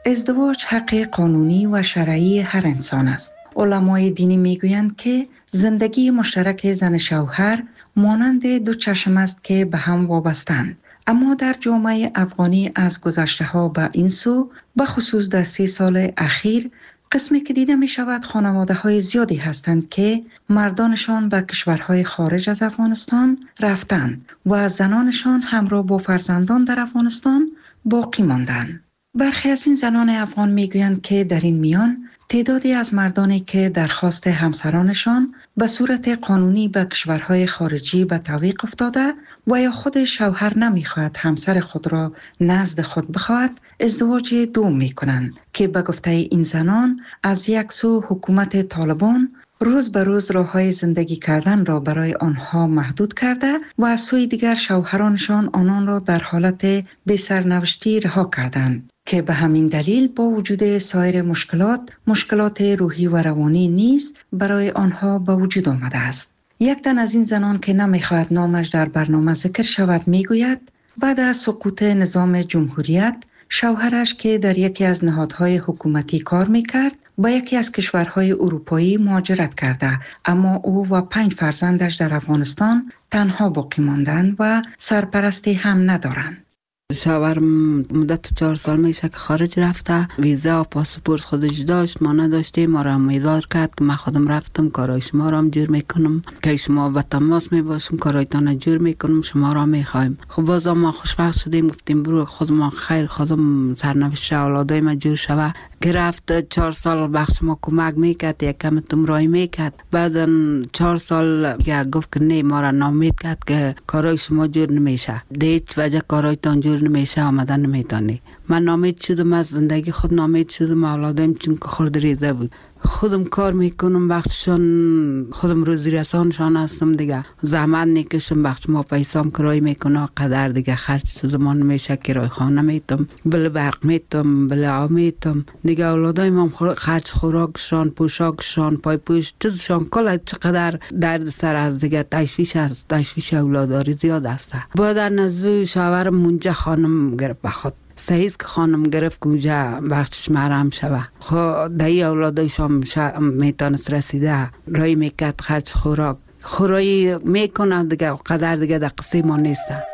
ازدواج حق قانونی و شرعی هر انسان است. علمای دینی میگویند که زندگی مشترک زن شوهر مانند دو چشم است که به هم وابستند. اما در جامعه افغانی از گذشته ها به این سو، به خصوص در سی سال اخیر، قسمی که دیده می شود خانواده های زیادی هستند که مردانشان به کشورهای خارج از افغانستان رفتند و زنانشان همراه با فرزندان در افغانستان باقی ماندند. برخی از این زنان افغان میگویند که در این میان تعدادی از مردانی که درخواست همسرانشان به صورت قانونی به کشورهای خارجی به تعویق افتاده و یا خود شوهر نمیخواهد همسر خود را نزد خود بخواهد، ازدواج دوم میکنند که به گفته این زنان از یک سو حکومت طالبان روز به روز راه‌های زندگی کردن را برای آنها محدود کرده و از سوی دیگر شوهرانشان آنان را در حالت بی سرنوشتی رها کردند که به همین دلیل با وجود سایر مشکلات، مشکلات روحی و روانی نیز برای آنها به وجود آمده است. یک تن از این زنان که نمیخواهد نامش در برنامه ذکر شود میگوید بعد از سقوط نظام جمهوریت شوهرش که در یکی از نهادهای حکومتی کار میکرد با یکی از کشورهای اروپایی مهاجرت کرده، اما او و پنج فرزندش در افغانستان تنها باقی ماندند و سرپرستی هم ندارند. شوهرم مدت چهار سال میشه که خارج رفته، ویزا و پاسپورت خودش داشت، ما نداشتیم. ما را امیدوار کرد که من خودم رفتم کارای شما را هم جور میکنم که شما به تماس میباشم، کارایتان جور میکنم، شما را میخوایم. خب باز ما خوشبخت شدیم، گفتیم برو خودم خیر خودم سرنوشت اولادای ما جور شوه. که رفت چهار سال بخش ما کمک میکرد، یک کم تمرای میکرد. بعد چهار سال که گفت که نه، ما را نامید کرد که کارای شما جور نمیشه، ده هیچ وجه کارایتان جور نمیشه، آمدن نمیتانی. من نامید شدم، از زندگی خود نامید شدم. اولادایم چون که خورد ریزه بود، خودم کار میکنم، وقتشان خودم روزی رسانشان هستم دیگه، زحمت نکشم، وقت ما پیسام کرای میکنه قدر دیگه خرج زمان میشه، کرای خانه میتم، بله برق میتم، بله آب میتم دیگه. اولادای من خرج خوراکشان، پوشاکشان، پای پوش چیزشان کلا چقدر درد سر از دیگه. تشویش از تشویش اولاداری زیاد است. بعد در نزد شوهرم منجا خانم گرفت بخواد، صحیح که خانم گرفت کجا وقتش مرم شوه. خب دایی اولادایشان میتونست رسیده رای میکرد، خرج خوراک خورایی میکنه دیگه، قدر دیگه در قصه ما نیسته.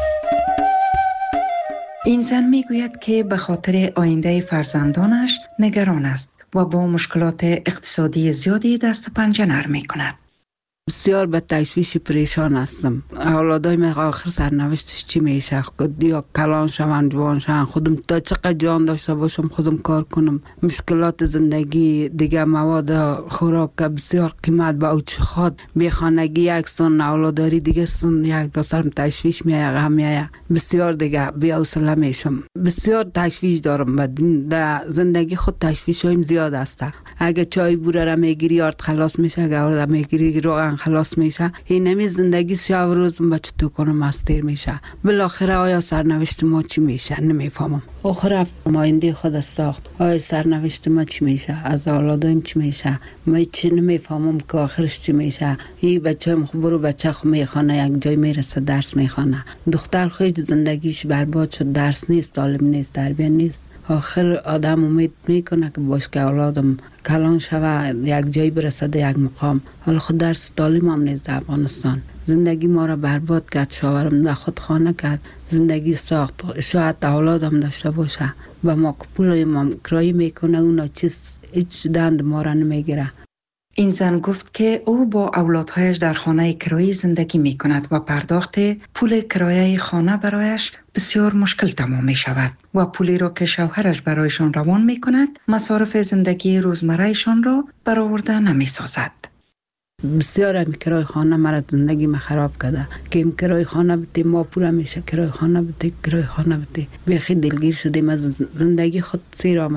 این زن میگوید که به خاطر آینده فرزندانش نگران است و با مشکلات اقتصادی زیادی دست و پنجه نرم میکند. بسیار به تشویش پریشان هستم. اولادای من آخر سرنوشتش چی میشه؟ یا کلان شوند، جوان شوند، خودم تا چقدر جان داشته باشم خودم کار کنم. مشکلات زندگی دیگه، مواد خوراک بسیار قیمت با اوچ خود میخانگی یک سن، اولاداری دیگه سن، یک رسرم تشویش میایه، غم میایه، بسیار دیگه بی حوصله میشم. بسیار تشویش دارم و در زندگی خود تشویش هایم زیاد است. اگه چای بوره را میگیری آرد خلاص میشه، اگه آرد میگیری روغن خلاص میشه. این نمی زندگی شب روز بچه تو کنم مستیر میشه. بالاخره آیا سرنوشت ما چی میشه نمیفهمم. آخر ما ایندی خود ساخت، آیا سرنوشت ما چی میشه، از اولادایم چی میشه، ما چی نمیفهمم که آخرش چی میشه. این بچه هم خب برو بچه خو میخوانه، یک جای میرسه درس میخوانه. دختر خود زندگیش برباد شد، درس نیست، تعلیم نیست، تربیت نیست. آخر آدم امید میکنه که باش که اولادم کلان شوه، یک جایی برسه، یک مقام. حالا خود درس تعلیم هم نیست در افغانستان. زندگی ما را برباد کرد، شوهرم به خود خانه کرد، زندگی ساخت. شاید اولادم داشته باشه و ما پول ما کرایه میکنه، اونا چیز هیچ دند ما را نمیگیره. این زن گفت که او با اولادهایش در خانه کرایه زندگی می کند و پرداخت پول کرایه خانه برایش بسیار مشکل تمام می شود و پولی را که شوهرش برایشان روان می کند مصارف زندگی روزمرهشان را برآورده نمی سازد. بسیار هم کرای خانه مرا زندگی ما خراب کرده که این کرای خانه بده ما پورا میشه، کرای خانه بده، کرای خانه بده. بیخی دلگیر شدیم، از زندگی خود سیر آمدیم.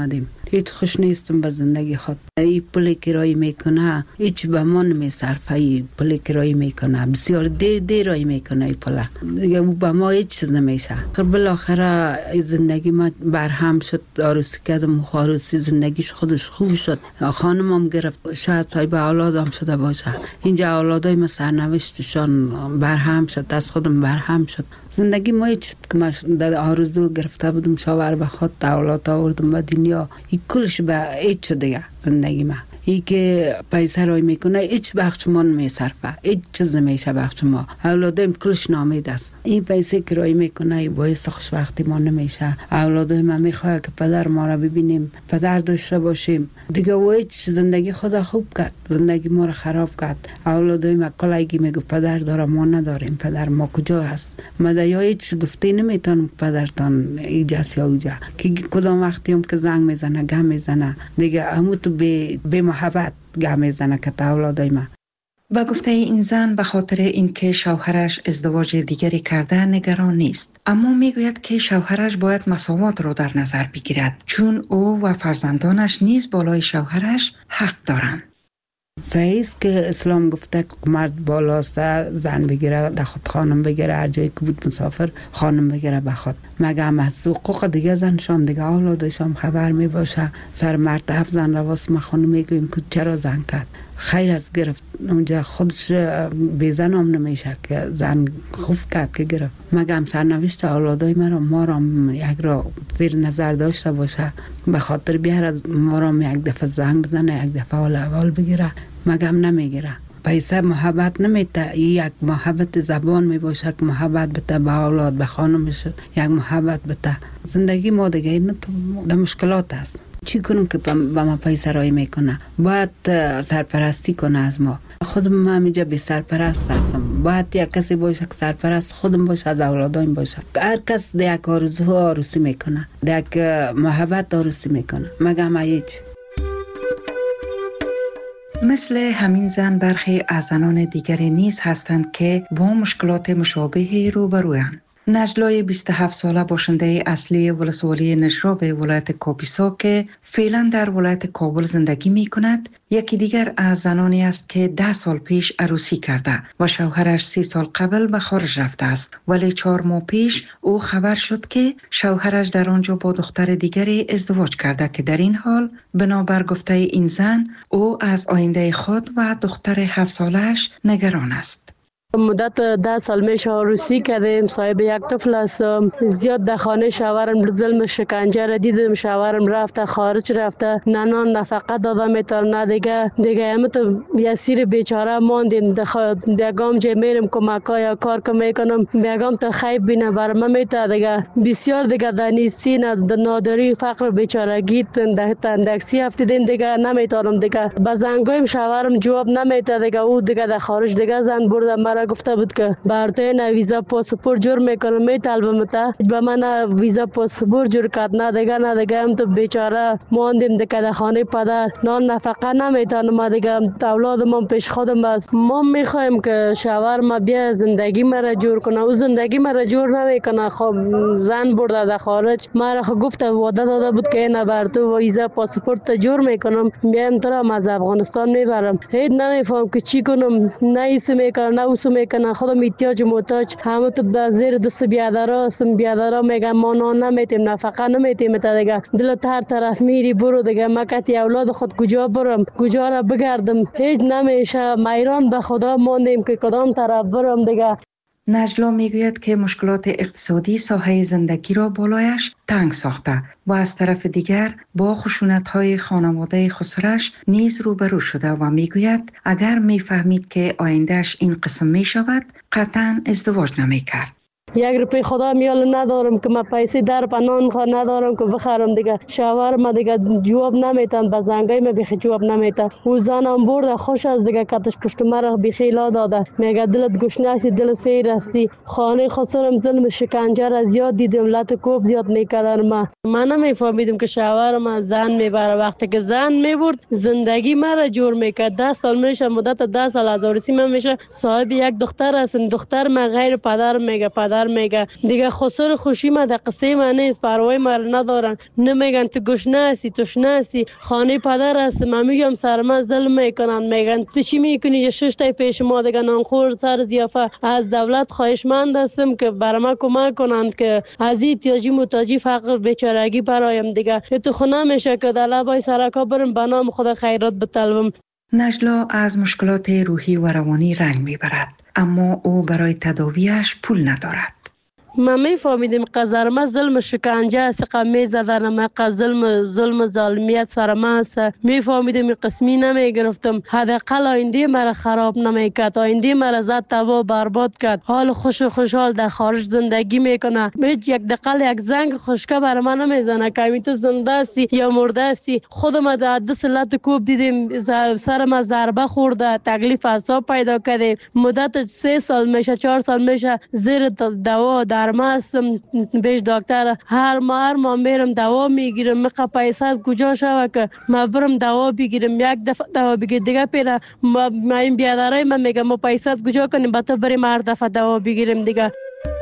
هیچ خوش نیستم به زندگی خود. این پول کرایه میکنه هیچ به ما نمیصرفه. این پول کرایه میکنه بسیار دیر دیر رای میکنه. این پول دیگه به ما هیچ چیز نمیشه. خب بالاخره زندگی ما برهم شد. عروسی کردم، عروسی زندگیش خودش خوب شد. خانمم گرفت، شاید صاحب اولادم شده باشه. اینجا اولادای ما سرنوشتشان برهم شد، از خودم برهم شد. زندگی ما هیچ که ما در آرزو گرفته بودم شاور به خود اولاد آوردم به دنیا. این کلش به هیچ دیگه زندگی ما. ای که پیسه رای میکنه هیچ بخش ما نمیصرفه، هیچ چیز نمیشه بخش ما. اولادایم کلش نامید است. این پیسه که رای میکنه باعث خوشبختی ما نمیشه. اولادای ما میخواد که پدر ما را ببینیم، پدر داشته باشیم. دیگه و هیچ زندگی خدا خوب کرد، زندگی ما را خراب کرد. اولادای ما کلایگی میگه پدر داره ما نداریم، پدر ما کجا هست؟ مدیا هیچ گفته نمیتونم پدرتان ایجاست یا اوجا که کدام وقتی هم که زنگ میزنه گم میزنه دیگه همو تو به به محبت گم میزنه که تا اولادای ما. با گفته این زن به خاطر اینکه شوهرش ازدواج دیگری کرده نگران نیست، اما میگوید که شوهرش باید مساوات را در نظر بگیرد چون او و فرزندانش نیز بالای شوهرش حق دارند. صحیح است که اسلام گفته که مرد بالاست زن بگیره در خود، خانم بگیره هر جایی که بود مسافر خانم بگیره به خود. مگه هم از حقوق دیگه زنشان دیگه اولادشان خبر می باشه. سر مرتب زن رواس ما خانم میگویم که چرا زن کرد خیلی از گرفت اونجا خودش بی زن هم نمیشه که زن خوب کرد که گرفت. مگه هم سرنوشت اولادای ما را ما را یک را زیر نظر داشته باشه، به خاطر بیار ما را یک دفعه زنگ بزنه یک دفعه اول اول بگیره. مگه هم نمیگیره. پیسه محبت نمیده، یک محبت زبان می باشه که محبت بده به اولاد به خانمش، یک محبت بده. زندگی ما دیگه این تو مشکلات است. چی کنم که با ما پیسه رای میکنه؟ باید سرپرستی کنه از ما. خودم ما همیجا بی سرپرست هستم. باید یک کسی باشه که سرپرست خودم باشه، از اولادایم باشه. هر کس دیگه آرزو آرزوی میکنه، دیگه محبت آرزوی میکنه. مگه ما هیچ. مثل همین زن برخی از زنان دیگری نیز هستند که با مشکلات مشابهی روبرویند. نجلای بیست و هفت ساله باشنده اصلی ولسوالی نجراب ولایت کاپیسا که فعلا در ولایت کابل زندگی می کند، یکی دیگر از زنانی است که ده سال پیش عروسی کرده و شوهرش سی سال قبل به خارج رفته است، ولی چهار ماه پیش او خبر شد که شوهرش در آنجا با دختر دیگری ازدواج کرده که در این حال بنابر گفته این زن او از آینده خود و دختر هفت سالش نگران است. مدت ده سال میشه عروسی کردیم، صاحب یک طفل هستم. زیاد در خانه شوهرم ظلم شکنجه را دیدم. شوهرم رفته خارج رفته، نه نان نفقه داده میتونه نه دیگه دیگه همه تو یسیر بیچاره ماندیم. دیگام جه میرم کمکا یا کار که میکنم بیگام تا خیب بینه برمه میته دیگه بسیار دیگه در نیستی نه نادری فقر بیچارگی تندکسی افتیدیم دیگه نمیتونم دیگه. با زنگایم شوهرم جواب نمیته دیگه. او دیگه در خارج دیگه زن برده مرا گفته بود که برته نه ویزا پاسپورت جور میکنم میطلبم تا به من ویزا پاسپورت جور کرد نه دیگه نه دیگه هم تو بیچاره ماندیم دیگه در خانه پدر نان نفقه نمیتونم دیگه. اولادم پیش خودم است. ما میخوایم که شوهر ما بیا زندگی مرا جور کنه. او زندگی مرا جور نمیکنه. خب زن برده در خارج مرا گفته وعده داده بود که نه بر تو ویزا پاسپورت جور میکنم میام تو را از افغانستان میبرم. هیچ نمیفهم که چی کنم. نه ایسه میکنه نه اوسو میکنه. خودم احتیاج محتاج همه تو در زیر دست بیادرها هستم. بیادرها میگن ما نان نمیتیم نفقه نمیتیم تا دیگه دلت هر طرف میری برو دیگه. مکتی اولاد خود کجا برم کجا را بگردم هیچ نمیشه. میران به خدا ماندیم که کدام طرف برم دیگه. نجلا میگوید که مشکلات اقتصادی ساحه زندگی را بالایش تنگ ساخته و از طرف دیگر با خشونت‌های خانواده خسرش نیز روبرو شده و میگوید اگر میفهمید که آیندهش این قسم میشود قطعا ازدواج نمیکرد. یک روپی خدا میال ندارم که من پیسه در پنان خوا ندارم که بخرم دیگه. شوهر ما دیگه جواب نمیتن. به زنگای ما بیخی جواب نمیتن. او زنم برده خوش از دیگه کتش پشت مرا بیخی لا داده. میگه دلت گشنه هستی دل سیر هستی. خانه خسرم ظلم شکنجه را زیاد دیدم. لط کوب زیاد میکردن. ما من نمیفهمیدم که شوهر ما زن میبره. وقتی که زن میبرد زندگی مرا جور میکرد. ده سال میشه مدت ده سال از عروسی من میشه صاحب یک دختر هستم. دختر ما غیر پدر میگه پدر پدر میگه دیگه خسر خوشی ما در قصه ما نیست، پروای ما ندارن، نمیگن تو گشنه هستی تشنه هستی، خانه پدر هست. من میگم سر من ظلم میکنن، میگن تو چی میکنی؟ شش تا پیش ما دیگه نانخور سر ضیافه. از دولت خواهشمند هستم که برای ما کمک کنند که از این احتیاجی محتاجی فقر بیچارگی برایم دیگه تو خونه میشه که در لبای سرکا برم به نام خدا خیرات بطلبم. نجلا از مشکلات روحی و روانی رنج میبرد، اما او برای تداویش پول ندارد. من میفهمیدم قذرمه ظلم شکنجه است، قمی زدن ما ظلم ظلم ظالمیت سر ما است. میفهمیدم قسمی نمیگرفتم، حداقل آینده مرا خراب نمیکرد، آینده مرا زد تباه برباد کرد. حال خوش خوشحال در خارج زندگی میکنه، هیچ یک دقیقه یک زنگ خشکه بر من نمیزنه که تو زنده هستی یا مرده هستی. خودم در دست لط کوب دیدم، سر ما ضربه خورده، تکلیف اعصاب پیدا کرده. مدت سه سال میشه چهار سال میشه زیر دوا در ما هستم، بیش دکتر هر ماه هر ماه میرم دوا میگیرم. میخوا پیسه کجا شوه که ما برم دوا بگیرم؟ یک دفعه دوا بگیر دیگه پیره ما, ما این بیادرای من میگم ما پیسه کجا کنیم با تو بریم هر دفعه دوا بگیریم دیگه.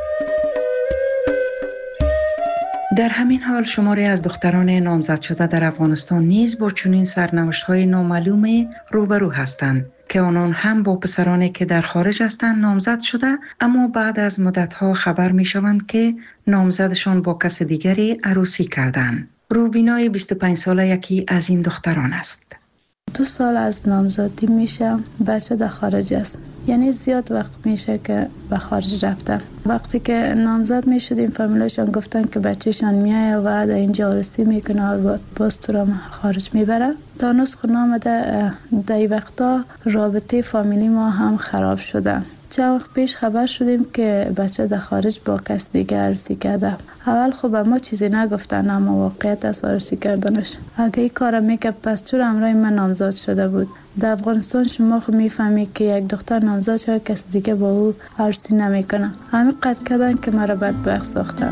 در همین حال شماری از دختران نامزد شده در افغانستان نیز با چنین سرنوشت‌های نامعلوم روبرو هستند که آنان هم با پسرانی که در خارج هستند نامزد شده، اما بعد از مدت‌ها خبر می‌شوند که نامزدشان با کس دیگری عروسی کردند. روبینای بیست و پنج ساله یکی از این دختران است. دو سال از نامزدی میشه، بچه در خارج است، یعنی زیاد وقت میشه که به خارج رفته. وقتی که نامزد میشدیم فامیلشان گفتن که بچهشان میایه و در اینجا عروسی میکنه و باز تو را خارج میبره. تا نسخ نامده در این وقتا رابطه فامیلی ما هم خراب شده. چند وقت پیش خبر شدیم که بچه در خارج با کس دیگه عروسی کرده. اول خب ما چیزی نگفتن، اما واقعیت از عروسی کردنش. اگه این کار میکرد پس چرا همراه من نامزد شده بود؟ در افغانستان شما خب میفهمی که یک دختر نامزد شده کس دیگه با او عروسی نمیکنه. همین قد کردن که مرا بدبخت ساختن.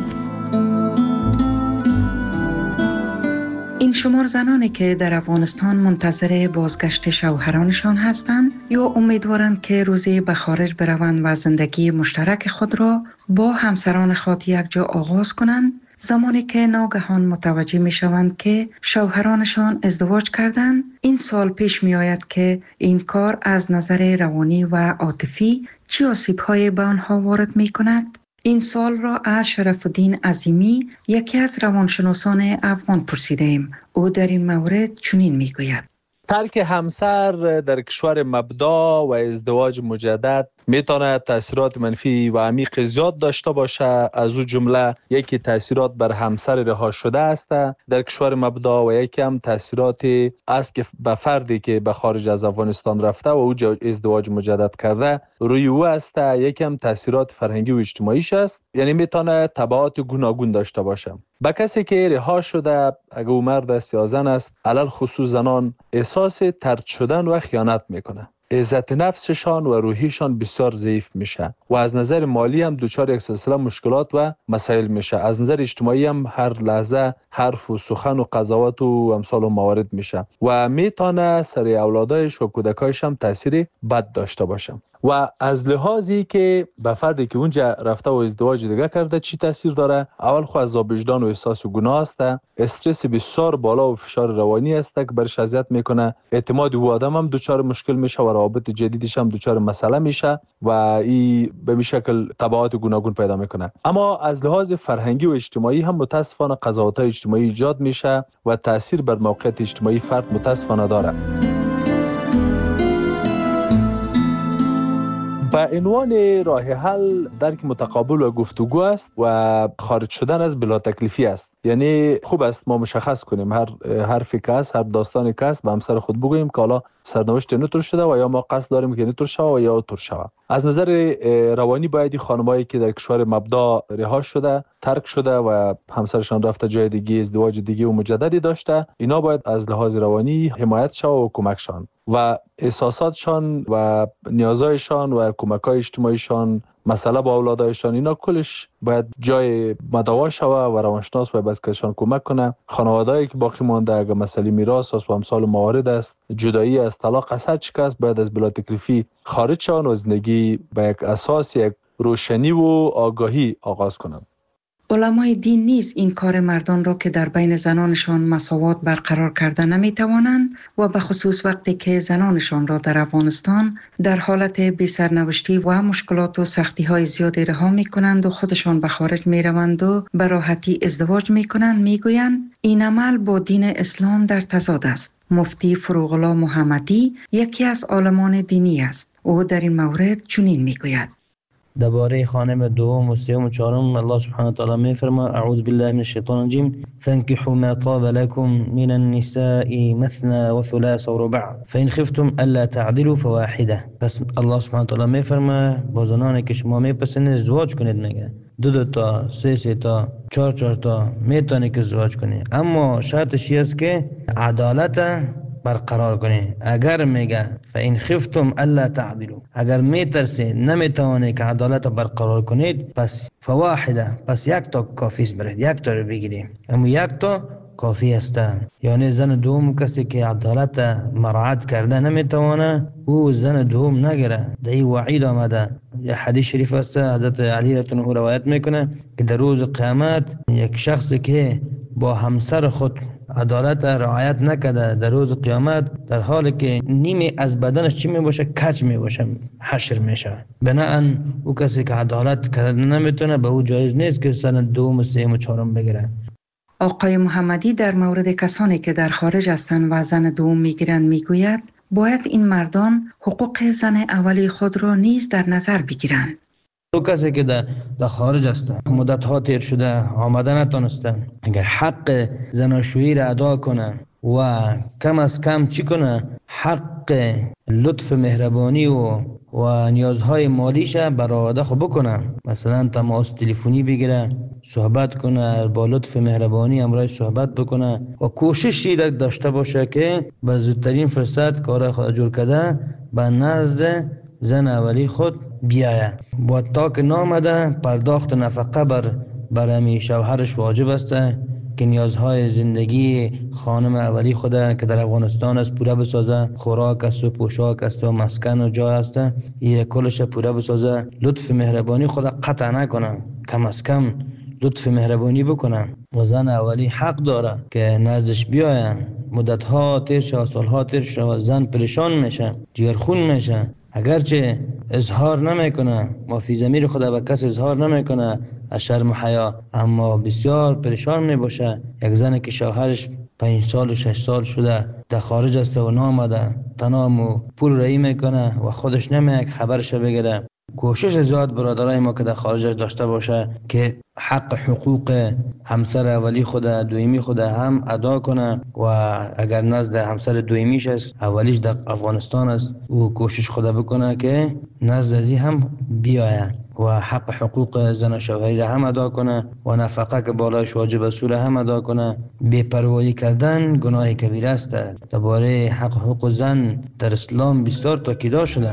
این شمار زنانی که در افغانستان منتظر بازگشت شوهرانشان هستند یا امیدوارند که روزی به خارج بروند و زندگی مشترک خود را با همسران خود یک جا آغاز کنند، زمانی که ناگهان متوجه می شوند که شوهرانشان ازدواج کردند، این سوال پیش می آید که این کار از نظر روانی و عاطفی چه آسیب‌هایی به آنها وارد می کند؟ این سال را از شرف الدین عظیمی یکی از روانشناسان افغان پرسیدیم. او در این مورد چنین میگوید: ترک همسر در کشور مبدا و ازدواج مجدد میتونه تاثیرات منفی و عمیق زیاد داشته باشه. از او جمله یکی تاثیرات بر همسر رها شده است در کشور مبدا و یکی هم تاثیراتی است که به فردی که به خارج از افغانستان رفته و او ازدواج مجدد کرده روی او است. یکی هم تاثیرات فرهنگی و اجتماعیش است، یعنی میتونه تبعات گوناگون داشته باشه. با کسی که رها شده، اگه او مرد است یا زن است، علل خصوص زنان احساس طرد شدن و خیانت میکنه. عزت نفسشان و روحیشان بسیار ضعیف میشه و از نظر مالی هم دچار یک سلسله مشکلات و مسائل میشه. از نظر اجتماعی هم هر لحظه حرف و سخن و قضاوت و امثال و موارد میشه و میتونه سر اولادایش و کودکایش هم تاثیر بد داشته باشه. و از لحاظی که به فردی که اونجا رفته و ازدواج دیگه کرده چی تاثیر داره؟ اول خو عذاب وجدان و احساس گناه است، استرس بسیار بالا و فشار روانی است که برش اذیت میکنه. اعتماد او آدم هم دچار مشکل میشه و روابط جدیدش هم دچار مسئله میشه و این به این شکل تبعات گوناگون پیدا میکنه. اما از لحاظ فرهنگی و اجتماعی هم متاسفانه قضاوت‌های اجتماعی ایجاد میشه و تاثیر بر موقعیت اجتماعی فرد متاسفانه داره. به عنوان راه حل درک متقابل و گفتگو است و خارج شدن از بلا تکلیفی است. یعنی خوب است ما مشخص کنیم هر حرفی که است، هر داستانی که است به همسر خود بگوییم که حالا سرنوشت نطور شده و یا ما قصد داریم که نطور شود و یا اطور شود. از نظر روانی باید خانمایی که در کشور مبدا رها شده، ترک شده و همسرشان رفته جای دیگه، ازدواج دیگه و مجددی داشته، اینا باید از لحاظ روانی حمایت شود و کمکشان و احساساتشان و نیازهایشان و کمک‌های اجتماعیشان، مسئله با اولادایشان، اینا کلش باید جای مداوا شود و روانشناس باید بسکشان کمک کنه. خانواده‌ای که باقی مانده اگر مسئله میراث است و امثال موارد است، جدایی است، طلاق است، هر چی که است باید از بلا تکلیفی خارج شوند و زندگی به یک اساس یک روشنی و آگاهی آغاز کنند. علمای دین نیز این کار مردان را که در بین زنانشان مساوات برقرار کرده نمی توانند و به خصوص وقتی که زنانشان را در افغانستان در حالت بی سرنوشتی و مشکلات و سختی های زیادی رها می کنند و خودشان به خارج می روند و به راحتی ازدواج می کنند، می گویند این عمل با دین اسلام در تضاد است. مفتی فروغ الله محمدی یکی از عالمان دینی است. او در این مورد چنین می گوید: درباره خانم دوم و سوم و چهارم الله سبحانه و تعالی میفرما اعوذ بالله من الشیطان الرجیم فانكحوا ما طاب لكم من النساء مثنى وثلاث ورباع فان خفتم الا تعدلوا فواحده. پس الله سبحانه و تعالی میفرما با زنانی که شما میپسندید ازدواج کنید، نگه دو دو تا سه سه تا چهار چهار تا میتونید که ازدواج کنید، اما شرطش است که عدالت برقرار کنی. اگر میگه فین خفتم الا تعدلوا، اگر میترسید نمیتوانید که عدالت برقرار کنید، پس فواحده، پس یک تا کافی است برید، یک تا رو بگیرید، اما یک تا کافی است. یعنی زن دوم کسی که عدالت مراعات کرده نمیتوانه او زن دوم نگیره. در این وعید آمده. یه حدیث شریف است حضرت علی رضی الله عنه روایت میکنه که در روز قیامت یک شخصی که با همسر خود عدالت رعایت نکرده در روز قیامت، در حالی که نیمی از بدنش چی می باشه؟ کج می باشه، حشر میشه. بناهن او کسی که عدالت کرده نمیتونه، به او جایز نیست که سن دوم و سوم و چهارم بگیره. آقای محمدی در مورد کسانی که در خارج هستند و زن دوم میگیرند میگوید باید این مردان حقوق زن اولی خود را نیز در نظر بگیرند. تو کسی که در, در خارج هستن مدت ها تیر شده آمده نتونستن، اگر حق زناشویی را ادا کنه و کم از کم چی کنه، حق لطف مهربانی و و نیازهای مالیش برآورده خو بکنه، مثلا تماس تلفنی بگیره، صحبت کنه، با لطف مهربانی امرای صحبت بکنه و کوششی داشته باشه که به زودترین فرصت کار خود جور کرده به نزد زن اولی خود بیایه. با تا که نامده پرداخت نفقه بر برمی شوهرش واجب است که نیازهای زندگی خانم اولی خود که در افغانستان است پوره بسازه، خوراک است و پوشاک است و مسکن و جای است، این کلش پوره بسازه. لطف مهربانی خود قطع نکنه، کم از کم لطف مهربانی بکنه و زن اولی حق داره که نزدش بیاین. مدت ها تیر شد، سال ها تیر شد، زن پریشان میشه، جگرخون میشه، اگرچه اظهار نمیکنه، مافی ضمیر خود به کس اظهار نمیکنه از شرم و حیا، اما بسیار پریشان میباشه. یک زن که شوهرش پنج سال و شش سال شده در خارج است و نامده، تنها پول رایی میکنه و خودش نمیه خبرش بگیره. کوشش زیاد برادرای ما که در خارج داشته باشه که حق حقوق همسر اولی خود دویمی خود هم ادا کنه و اگر نزد همسر دویمیش است اولیش در افغانستان است او کوشش خود بکنه که نزد ازی هم بیایه و حق حقوق زن و شوهری را هم ادا کنه و نفقه که بالایش واجب است را هم ادا کنه. بی‌پروایی کردن گناه کبیره است. درباره حق حقوق زن در اسلام بسیار تاکید شده.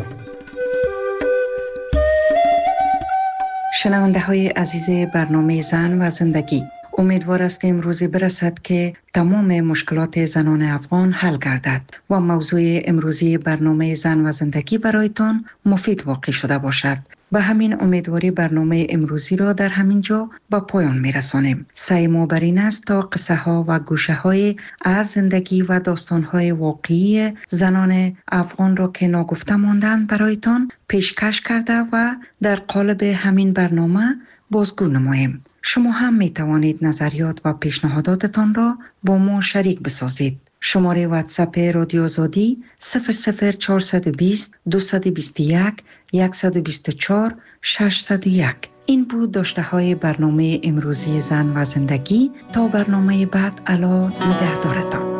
شنونده های عزیز برنامه زن و زندگی، امیدوار هستیم روزی برسد که تمام مشکلات زنان افغان حل گردد و موضوع امروزی برنامه زن و زندگی برایتان مفید واقع شده باشد. به همین امیدواری برنامه امروزی را در همین جا به پایان می رسانیم. سعی ما بر این است تا قصه ها و گوشه های از زندگی و داستان های واقعی زنان افغان را که ناگفته ماندند برایتان پیشکش کرده و در قالب همین برنامه بازگو نماییم. شما هم می توانید نظریات و پیشنهاداتتان را با ما شریک بسازید. شماره واتساپ رادیو آزادی صفر صفر چهارصد و بیست دویست و بیست و یک صد و بیست و چهار ششصد و یک. این بود داشته های برنامه امروزی زن و زندگی. تا برنامه بعد، الا نگهدارتان.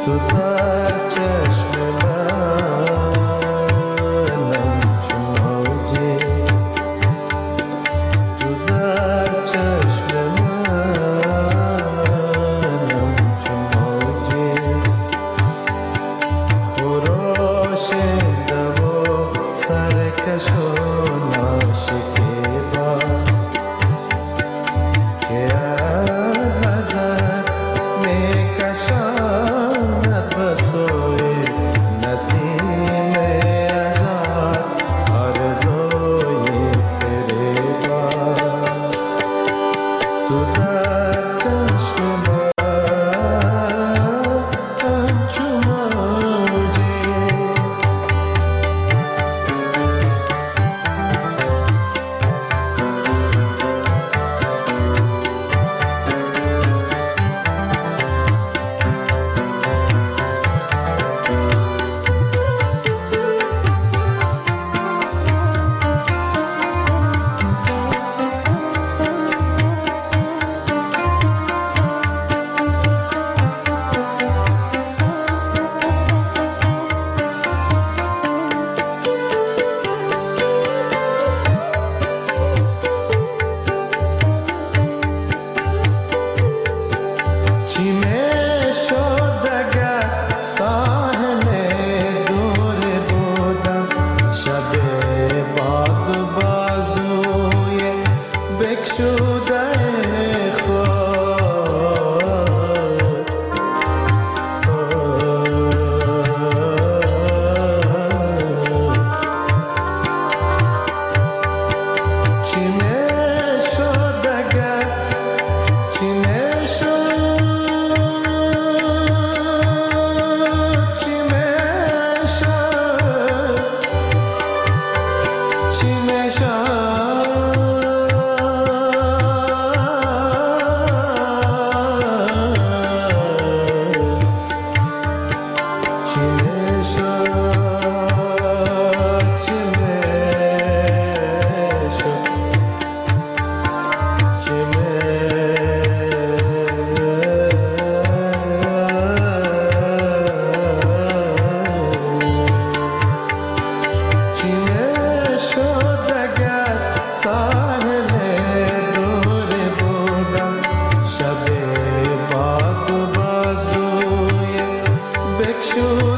شب باد و بازوی بکشو